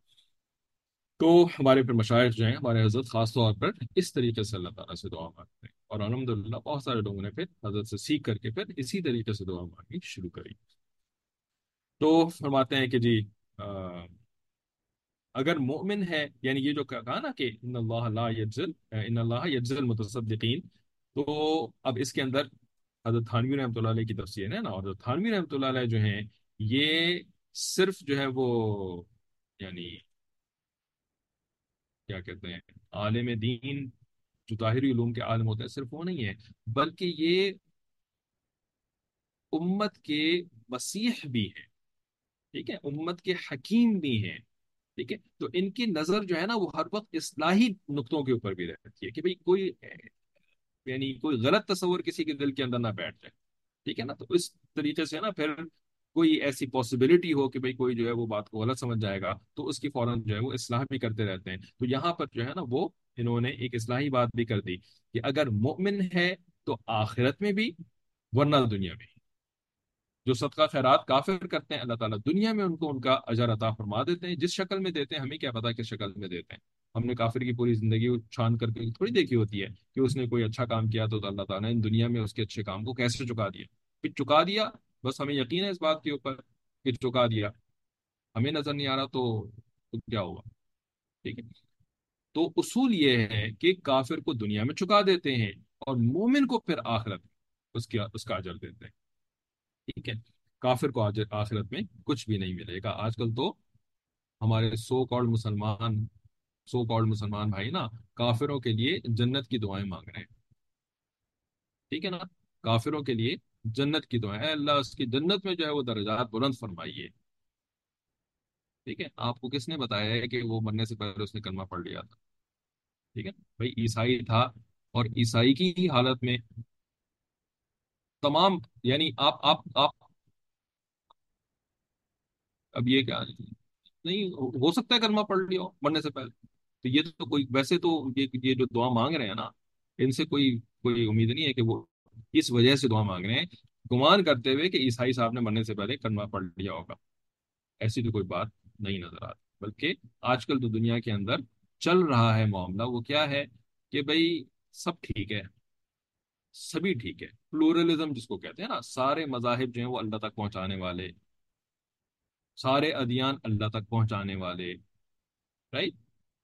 تو ہمارے پھر مشائخ جو ہیں، ہمارے حضرت خاص طور پر اس طریقے سے اللہ تعالیٰ سے دعا مانگتے ہیں، اور الحمدللہ بہت سارے لوگوں نے پھر حضرت سے سیکھ کر کے پھر اسی طریقے سے دعا مانگنی شروع کری. تو فرماتے ہیں کہ جی آ، اگر مومن ہے، یعنی یہ جو کہا نا کہ ان اللہ لا یجزل ان اللہ یجزل المتصدقین، تو اب اس کے اندر حضرت تھانوی رحمۃ اللہ علیہ کی تفسیر ہے نا، اور حضرت تھانوی رحمۃ اللہ علیہ جو ہیں، یہ صرف جو ہے وہ یعنی کیا کہتے ہیں، عالم دین جو ظاہری علوم کے عالم ہوتے ہیں، صرف وہ نہیں ہے، بلکہ یہ امت کے مسیح بھی ہیں. ٹھیک ہے؟ امت کے حکیم بھی ہیں. ٹھیک ہے؟ تو ان کی نظر جو ہے نا وہ ہر وقت اصلاحی نقطوں کے اوپر بھی رہتی ہے کہ بھئی کوئی یعنی کوئی غلط تصور کسی کے دل کے اندر نہ بیٹھ جائے، ٹھیک ہے نا؟ تو اس طریقے سے نا پھر کوئی ایسی پاسبلٹی ہو کہ بھئی کوئی جو ہے وہ بات کو غلط سمجھ جائے گا، تو اس کی فوراً جو ہے وہ اصلاح بھی کرتے رہتے ہیں۔ تو یہاں پر جو ہے نا وہ انہوں نے ایک اصلاحی بات بھی کر دی کہ اگر مومن ہے تو آخرت میں بھی، ورنہ دنیا میں۔ جو صدقہ خیرات کافر کرتے ہیں، اللہ تعالیٰ دنیا میں ان کو ان کا اجر عطا فرما دیتے ہیں، جس شکل میں دیتے ہیں ہمیں کیا پتا کس شکل میں دیتے ہیں۔ ہم نے کافر کی پوری زندگی چھان کر کے تھوڑی دیکھی ہوتی ہے کہ اس نے کوئی اچھا کام کیا تو اللہ تعالیٰ نے دنیا میں اس کے اچھے کام کو کیسے چکا دیا، پھر چکا دیا، بس ہمیں یقین ہے اس بات کے اوپر کہ چکا دیا، ہمیں نظر نہیں آ رہا تو تو کیا ہوا؟ ٹھیک ہے، تو اصول یہ ہے کہ کافر کو دنیا میں چکا دیتے ہیں اور مومن کو پھر آخرت میں اس کی اس کا اجر دیتے ہیں، ٹھیک ہے؟ کافر کو آج آخرت میں کچھ بھی نہیں ملے گا۔ آج کل تو ہمارے سو کالڈ مسلمان سو کالڈ مسلمان بھائی نا کافروں کے لیے جنت کی دعائیں مانگ رہے ہیں، ٹھیک ہے نا؟ کافروں کے لیے جنت کی دعائیں، اے اللہ اس کی جنت میں جو ہے وہ درجات بلند فرمائیے، ٹھیک ہے؟ آپ کو کس نے بتایا ہے کہ وہ مرنے سے پہلے اس نے کلمہ پڑھ لیا تھا؟ ٹھیک ہے بھائی، عیسائی تھا، اور عیسائی کی ہی حالت میں تمام، یعنی آپ آپ آپ اب یہ کیا نہیں ہو سکتا ہے کلمہ پڑھ لیا ہو مرنے سے پہلے؟ تو یہ تو کوئی ویسے تو یہ یہ جو دعا مانگ رہے ہیں نا، ان سے کوئی کوئی امید نہیں ہے کہ وہ اس وجہ سے دعا مانگ رہے ہیں، گمان کرتے ہوئے کہ عیسائی صاحب نے مرنے سے پہلے کلمہ پڑھ لیا ہوگا۔ ایسی تو کوئی بات نہیں نظر آتی، بلکہ آج کل تو دنیا کے اندر چل رہا ہے معاملہ وہ کیا ہے کہ بھئی سب ٹھیک ہے، سبھی ٹھیک ہے، پلورلزم جس کو کہتے ہیں نا، سارے مذاہب جو ہیں وہ اللہ تک پہنچانے والے، سارے ادیان اللہ تک پہنچانے والے، رائٹ؟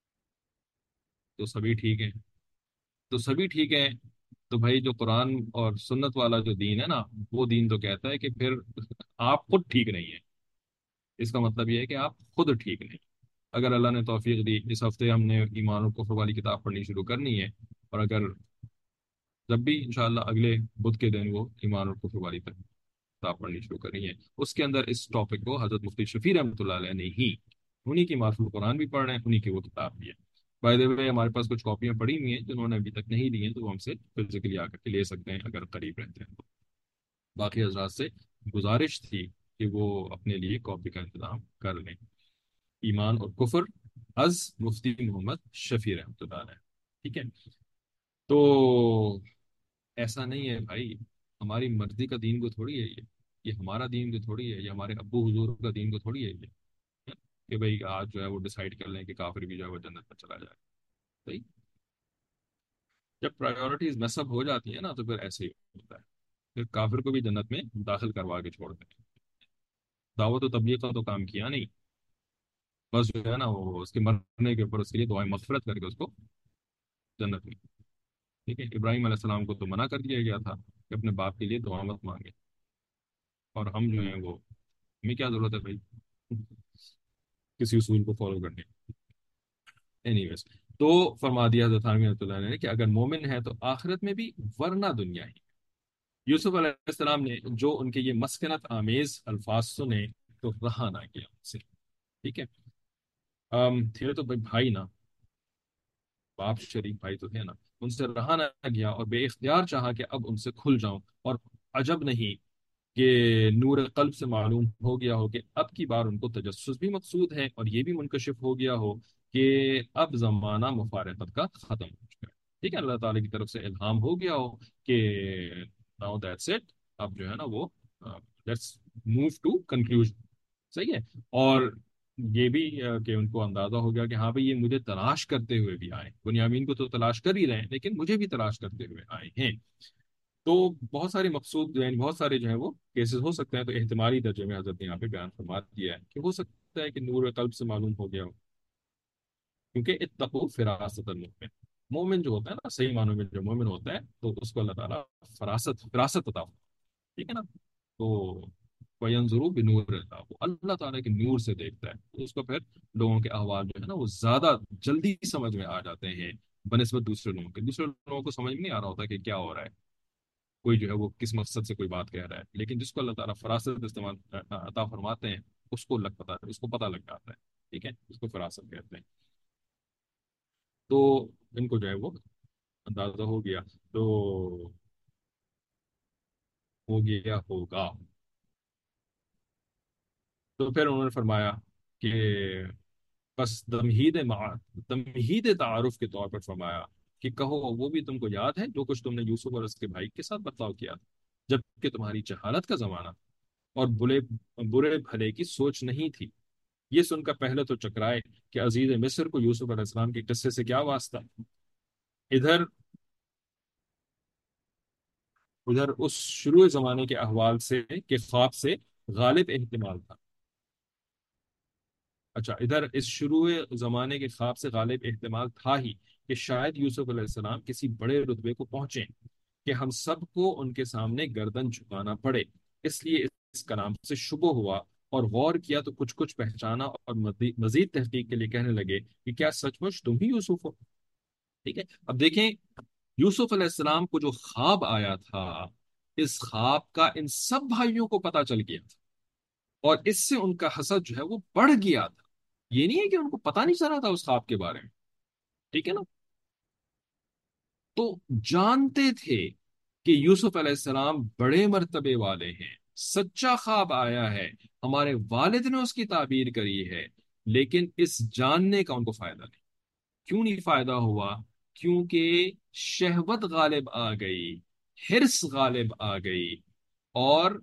تو سبھی ٹھیک ہے، تو سبھی ٹھیک ہے، تو بھائی جو قرآن اور سنت والا جو دین ہے نا، وہ دین تو کہتا ہے کہ پھر آپ خود ٹھیک نہیں ہیں۔ اس کا مطلب یہ ہے کہ آپ خود ٹھیک نہیں۔ اگر اللہ نے توفیق دی، اس ہفتے ہم نے ایمان اور کفر والی کتاب پڑھنی شروع کرنی ہے، اور اگر جب بھی انشاءاللہ اگلے بدھ کے دن وہ ایمان اور کفر والی کتاب پڑھنی شروع کرنی ہے، اس کے اندر اس ٹاپک کو حضرت مفتی شفیع رحمۃ اللہ علیہ نے ہی، انہی کی معرفت القرآن بھی پڑھ رہے ہیں، انہی کی وہ کتاب بھی ہے۔ بائی دا وے ہمارے پاس کچھ کاپیاں پڑی ہوئی ہیں جنہوں نے ابھی تک نہیں لی ہیں، تو وہ ہم سے فزیکلی آ کر کے لے سکتے ہیں اگر قریب رہتے ہیں تو۔ باقی حضرات سے گزارش تھی کہ وہ اپنے لیے کاپی کا انتظام کر لیں۔ ایمان اور کفر از مفتی محمد شفیع رحمۃ اللہ علیہ، ٹھیک ہے؟ تو ایسا نہیں ہے بھائی، ہماری مرضی کا دین کو تھوڑی ہے یہ یہ ہمارا دین کو تھوڑی ہے، یہ ہمارے ابو حضور کا دین کو تھوڑی ہے یہ کہ بھائی آج جو ہے وہ ڈیسائیڈ کر لیں کہ کافر بھی جو ہے وہ جنت میں چلا جائے۔ بھائی جب پرائیورٹیز میس اپ ہو جاتی ہیں نا تو پھر ایسے ہی ہوتا ہے، پھر کافر کو بھی جنت میں داخل کروا کے چھوڑ دیں۔ دعوت و تبلیغ کا تو کام کیا نہیں، بس جو ہے نا وہ اس کے مرنے کے اوپر اس کے لیے دعائیں مغفرت کر کے اس کو جنت میں، ٹھیک ہے؟ ابراہیم علیہ السلام کو تو منع کر دیا گیا تھا کہ اپنے باپ کے لیے دعا مت مانگے، اور ہم جو ہیں وہ، ہمیں کیا ضرورت ہے بھائی کسی اصول کو فالو کرنے؟ اینی ویز، تو فرما دیا حضرت حامد رحمۃ اللہ علیہ نے کہ اگر مومن ہے تو آخرت میں بھی، ورنہ دنیا ہی۔ یوسف علیہ السلام نے جو ان کے یہ مسکنت آمیز الفاظ سنے تو رہا نہ کیا ان سے، ٹھیک ہے؟ ام، تھے تو بھائی بھائی نا، باپ شریک بھائی تو تھے نا، ان سے رہا نہ گیا اور بے اختیار چاہا کہ اب ان سے کھل جاؤں، اور عجب نہیں کہ نور قلب سے معلوم ہو گیا ہو کہ اب کی بار ان کو تجسس بھی مقصود ہے، اور یہ بھی منکشف ہو گیا ہو کہ اب زمانہ مفارقت کا ختم ہو چکا ہے، ٹھیک ہے؟ اللہ تعالیٰ کی طرف سے الہام ہو گیا ہو کہ ناؤ دیٹس اٹ، اب جو ہے نا وہ لیٹس موو ٹو کنکلوژن، صحیح ہے؟ اور یہ بھی آ، کہ ان کو اندازہ ہو گیا کہ ہاں بھئی یہ مجھے تلاش کرتے ہوئے بھی آئے، بنیامین کو تو تلاش کر ہی رہے ہیں لیکن مجھے بھی تلاش کرتے ہوئے آئے ہیں۔ تو بہت سارے مقصود جو ہیں، بہت سارے جو ہیں وہ کیسز ہو سکتے ہیں، تو احتمالی درجے میں حضرت نے یہاں پہ بیان فرما دیا ہے کہ ہو سکتا ہے کہ نور قلب سے معلوم ہو گیا ہو، کیونکہ اتقوا فراست المؤمن، مومن جو ہوتا ہے نا، صحیح معنوں میں جو مومن ہوتا ہے تو اس کو اللہ تعالیٰ فراست فراست عطا، ٹھیک ہے نا؟ تو وَيَنْظُرُ بِنُورِ اللَّهِ، وہ اللہ تعالیٰ کے نور سے دیکھتا ہے، تو اس کو پھر لوگوں کے احوال جو ہے نا وہ زیادہ جلدی سمجھ میں آ جاتے ہیں بنسبت دوسرے لوگوں کے۔ دوسرے لوگوں کو سمجھ میں نہیں آ رہا ہوتا کہ کیا ہو رہا ہے، کوئی جو ہے وہ کس مقصد سے کوئی بات کہہ رہا ہے، لیکن جس کو اللہ تعالیٰ فراست استعمال عطا فرماتے ہیں اس کو لگ پتا اس کو پتہ لگ جاتا ہے، ٹھیک ہے؟ اس کو فراست کہتے ہیں۔ تو ان کو جو ہے وہ اندازہ ہو گیا تو ہو گیا ہوگا. تو پھر انہوں نے فرمایا کہ بس تمہید مع تمہید تعارف کے طور پر فرمایا کہ کہو وہ بھی تم کو یاد ہے جو کچھ تم نے یوسف اور اس کے بھائی کے ساتھ برتاؤ کیا تھا جبکہ تمہاری جہالت کا زمانہ اور برے برے بھلے کی سوچ نہیں تھی. یہ سن کر پہلے تو چکرائے کہ عزیز مصر کو یوسف علیہ السلام کے قصے سے کیا واسطہ. ادھر ادھر اس شروع زمانے کے احوال سے کے خواب سے غالب احتمال تھا. اچھا ادھر اس شروع زمانے کے خواب سے غالب احتمال تھا ہی کہ شاید یوسف علیہ السلام کسی بڑے رتبے کو پہنچیں کہ ہم سب کو ان کے سامنے گردن جھکانا پڑے. اس لیے اس کلام سے شبہ ہوا اور غور کیا تو کچھ کچھ پہچانا اور مزید مزید تحقیق کے لیے کہنے لگے کہ کیا سچ مچ تم ہی یوسف ہو. ٹھیک ہے. اب دیکھیں یوسف علیہ السلام کو جو خواب آیا تھا اس خواب کا ان سب بھائیوں کو پتا چل گیا تھا اور اس سے ان کا حسد جو ہے وہ بڑھ گیا تھا. یہ نہیں ہے کہ ان کو پتا نہیں چلا تھا اس خواب کے بارے میں. ٹھیک ہے نا. تو جانتے تھے کہ یوسف علیہ السلام بڑے مرتبے والے ہیں, سچا خواب آیا ہے, ہمارے والد نے اس کی تعبیر کری ہے, لیکن اس جاننے کا ان کو فائدہ نہیں. کیوں نہیں فائدہ ہوا؟ کیونکہ شہوت غالب آ گئی, حرص غالب آ گئی اور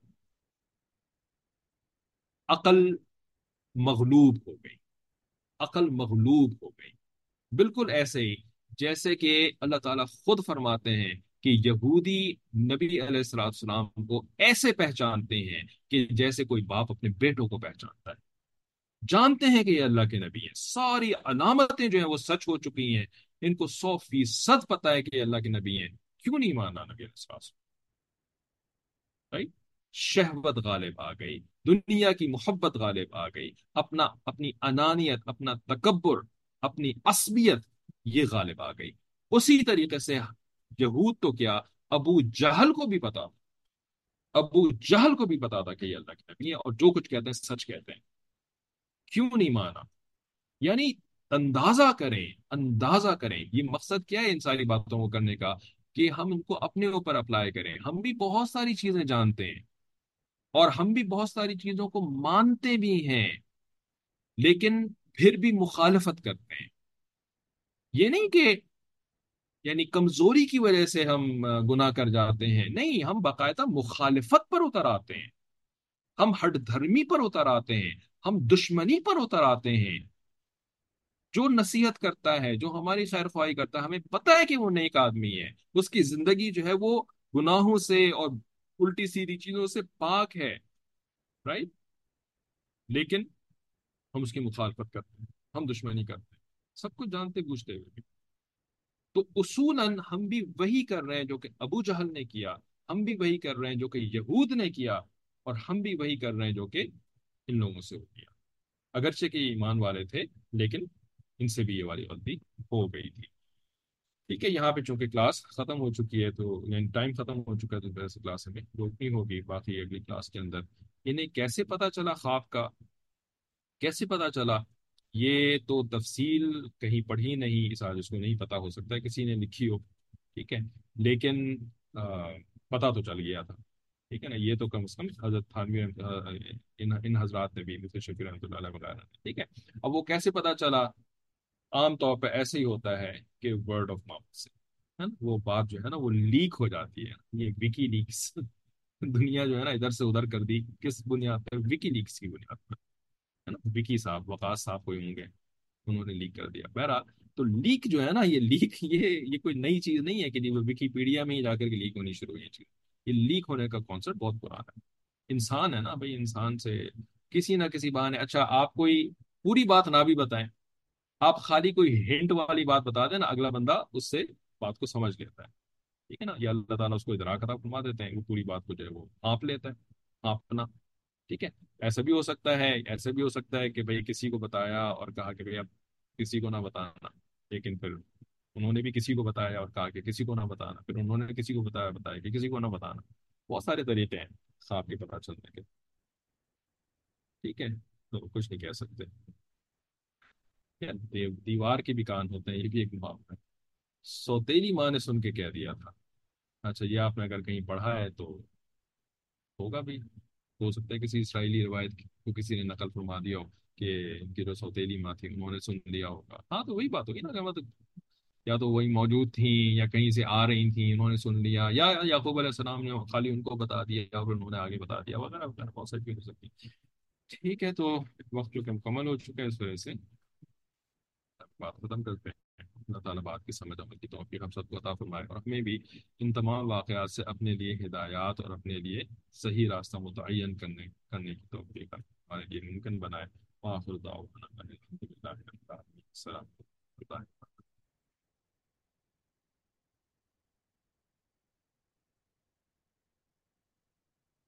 عقل مغلوب ہو گئی. عقل مغلوب ہو گئی. بالکل ایسے ہی جیسے کہ اللہ تعالیٰ خود فرماتے ہیں کہ یہودی نبی علیہ السلام السلام کو ایسے پہچانتے ہیں کہ جیسے کوئی باپ اپنے بیٹوں کو پہچانتا ہے. جانتے ہیں کہ یہ اللہ کے نبی ہیں, ساری علامتیں جو ہیں وہ سچ ہو چکی ہیں, ان کو سو فیصد پتا ہے کہ یہ اللہ کے نبی ہیں. کیوں نہیں ماننا نبی علیہ السلام؟ right؟ شہوت غالب آ گئی, دنیا کی محبت غالب آ گئی, اپنا اپنی انانیت, اپنا تکبر, اپنی عصبیت یہ غالب آ گئی. اسی طریقے سے یہود تو کیا, ابو جہل کو بھی پتا, ابو جہل کو بھی پتا تھا کہ یہ اللہ کے نبی ہے اور جو کچھ کہتے ہیں سچ کہتے ہیں. کیوں نہیں مانا؟ یعنی اندازہ کریں, اندازہ کریں یہ مقصد کیا ہے ان ساری باتوں کو کرنے کا, کہ ہم ان کو اپنے اوپر اپلائی کریں. ہم بھی بہت ساری چیزیں جانتے ہیں اور ہم بھی بہت ساری چیزوں کو مانتے بھی ہیں, لیکن پھر بھی مخالفت کرتے ہیں. یہ نہیں کہ یعنی کمزوری کی وجہ سے ہم آ، گناہ کر جاتے ہیں, نہیں, ہم باقاعدہ مخالفت پر اتر آتے ہیں, ہم ہٹ دھرمی پر اتر آتے ہیں, ہم دشمنی پر اتر آتے ہیں. جو نصیحت کرتا ہے, جو ہماری خیر خواہی کرتا ہے, ہمیں پتہ ہے کہ وہ نیک آدمی ہے, اس کی زندگی جو ہے وہ گناہوں سے اور الٹی سیدھی چیزوں سے پاک ہے, رائٹ, لیکن ہم اس کی مخالفت کرتے ہیں, ہم دشمنی کرتے ہیں, سب کچھ جانتے بوجھتے ہوئے بھی. تو اصولاً ہم بھی وہی کر رہے ہیں جو کہ ابو جہل نے کیا, ہم بھی وہی کر رہے ہیں جو کہ یہود نے کیا, اور ہم بھی وہی کر رہے ہیں جو کہ ان لوگوں سے ہو گیا. اگرچہ کہ یہ ایمان والے تھے لیکن ان سے بھی یہ والی غلطی ہو گئی تھی. ٹھیک ہے, یہاں پہ چونکہ کلاس ختم ہو چکی ہے تو یعنی ٹائم ختم ہو چکا ہے, تو ویسے کلاس میں روکنی ہوگی, باقی اگلی کلاس کے اندر انہیں کیسے پتا چلا خواب کا, کیسے پتا چلا, یہ تو تفصیل کہیں پڑھی نہیں, اس آج اس کو نہیں پتا, ہو سکتا ہے کسی نے لکھی ہو. ٹھیک ہے, لیکن آ, پتا تو چل گیا تھا. ٹھیک ہے نا, یہ تو کم از کم حضرت تھانوی رحمۃ- آ، ان ان حضرات نے بھی, مثل شفیع رحمۃ اللہ علیہ وغیرہ نے. ٹھیک ہے, اب وہ کیسے پتا چلا؟ عام طور پہ ایسے ہی ہوتا ہے کہ ورڈ آف ماؤتھ سے, ہے نا, وہ بات جو ہے نا وہ لیک ہو جاتی ہے. یہ وکی لیکس دنیا جو ہے نا ادھر سے ادھر کر دی, کس بنیاد پر؟ وکی لیکس کی بنیاد پر, ہے نا. وکی صاحب, وقاص صاحب کوئی ہوں گے, انہوں نے لیک کر دیا. بہرحال تو لیک جو ہے نا, یہ لیک یہ یہ کوئی نئی چیز نہیں ہے کہ نہیں وہ وکیپیڈیا میں ہی جا کر کے لیک ہونی شروع ہوئی یہ چیز. یہ لیک ہونے کا کانسیپٹ بہت پرانا ہے. انسان ہے نا بھائی, انسان سے کسی نہ کسی بہانے, اچھا آپ کوئی پوری بات نہ بھی بتائیں, آپ خالی کوئی ہنٹ والی بات بتا دیں نا, اگلا بندہ اس سے بات کو سمجھ لیتا ہے. ٹھیک ہے نا, یا اللہ تعالیٰ اس کو ادراک عطا فرما دیتے ہیں, وہ پوری بات کو جو ہے وہ آپ لیتا ہے, آپنا. ٹھیک ہے, ایسا بھی ہو سکتا ہے, ایسا بھی ہو سکتا ہے کہ بھئی کسی کو بتایا اور کہا کہ بھئی اب کسی کو نہ بتانا, لیکن پھر انہوں نے بھی کسی کو بتایا اور کہا کہ کسی کو نہ بتانا, پھر انہوں نے کسی کو بتایا بتایا کہ کسی کو نہ بتانا. بہت سارے طریقے ہیں خواب کے پتہ چلنے کے. ٹھیک ہے, تو کچھ نہیں کہہ سکتے. کیا دیو- دیوار کے بھی کان ہوتے ہیں, یہ بھی ایک معاملہ ہے. سوتیلی ماں نے سن کے کہہ دیا تھا۔ اچھا، یہ آپ نے اگر کہیں پڑھا ہے تو ہوگا بھی، ہو سکتا ہے کسی اسرائیلی روایت کو کسی نے نقل فرما دیا ہو کہ ان کی جو سوتیلی ماں تھی انہوں نے سن لیا ہوگا۔ ہاں تو وہی بات ہوگی نا کہ مطلب یا تو وہی موجود تھیں یا کہیں سے آ رہی تھیں، انہوں نے سن لیا، یا یعقوب علیہ السلام نے خالی ان کو بتا دیا اور انہوں نے آگے بتا دیا، وغیرہ وغیرہ بہت ساری چیزیں ہو سکتی ہیں۔ ٹھیک ہے، تو وقت جو کہ مکمل ہو چکا ہے، اس وجہ سے بات ختم کرتے ہیں۔ اللہ تعالیٰ بات کی سمجھ عمل کی توفیق ہم سب کو عطا فرمائے، اور ہمیں بھی ان تمام واقعات سے اپنے لیے ہدایات اور اپنے لیے صحیح راستہ متعین کرنے کرنے کی توفیق ہمارے لیے ممکن بنائے۔ وآخر دعوانا ان الحمد للہ رب العالمین۔ السلام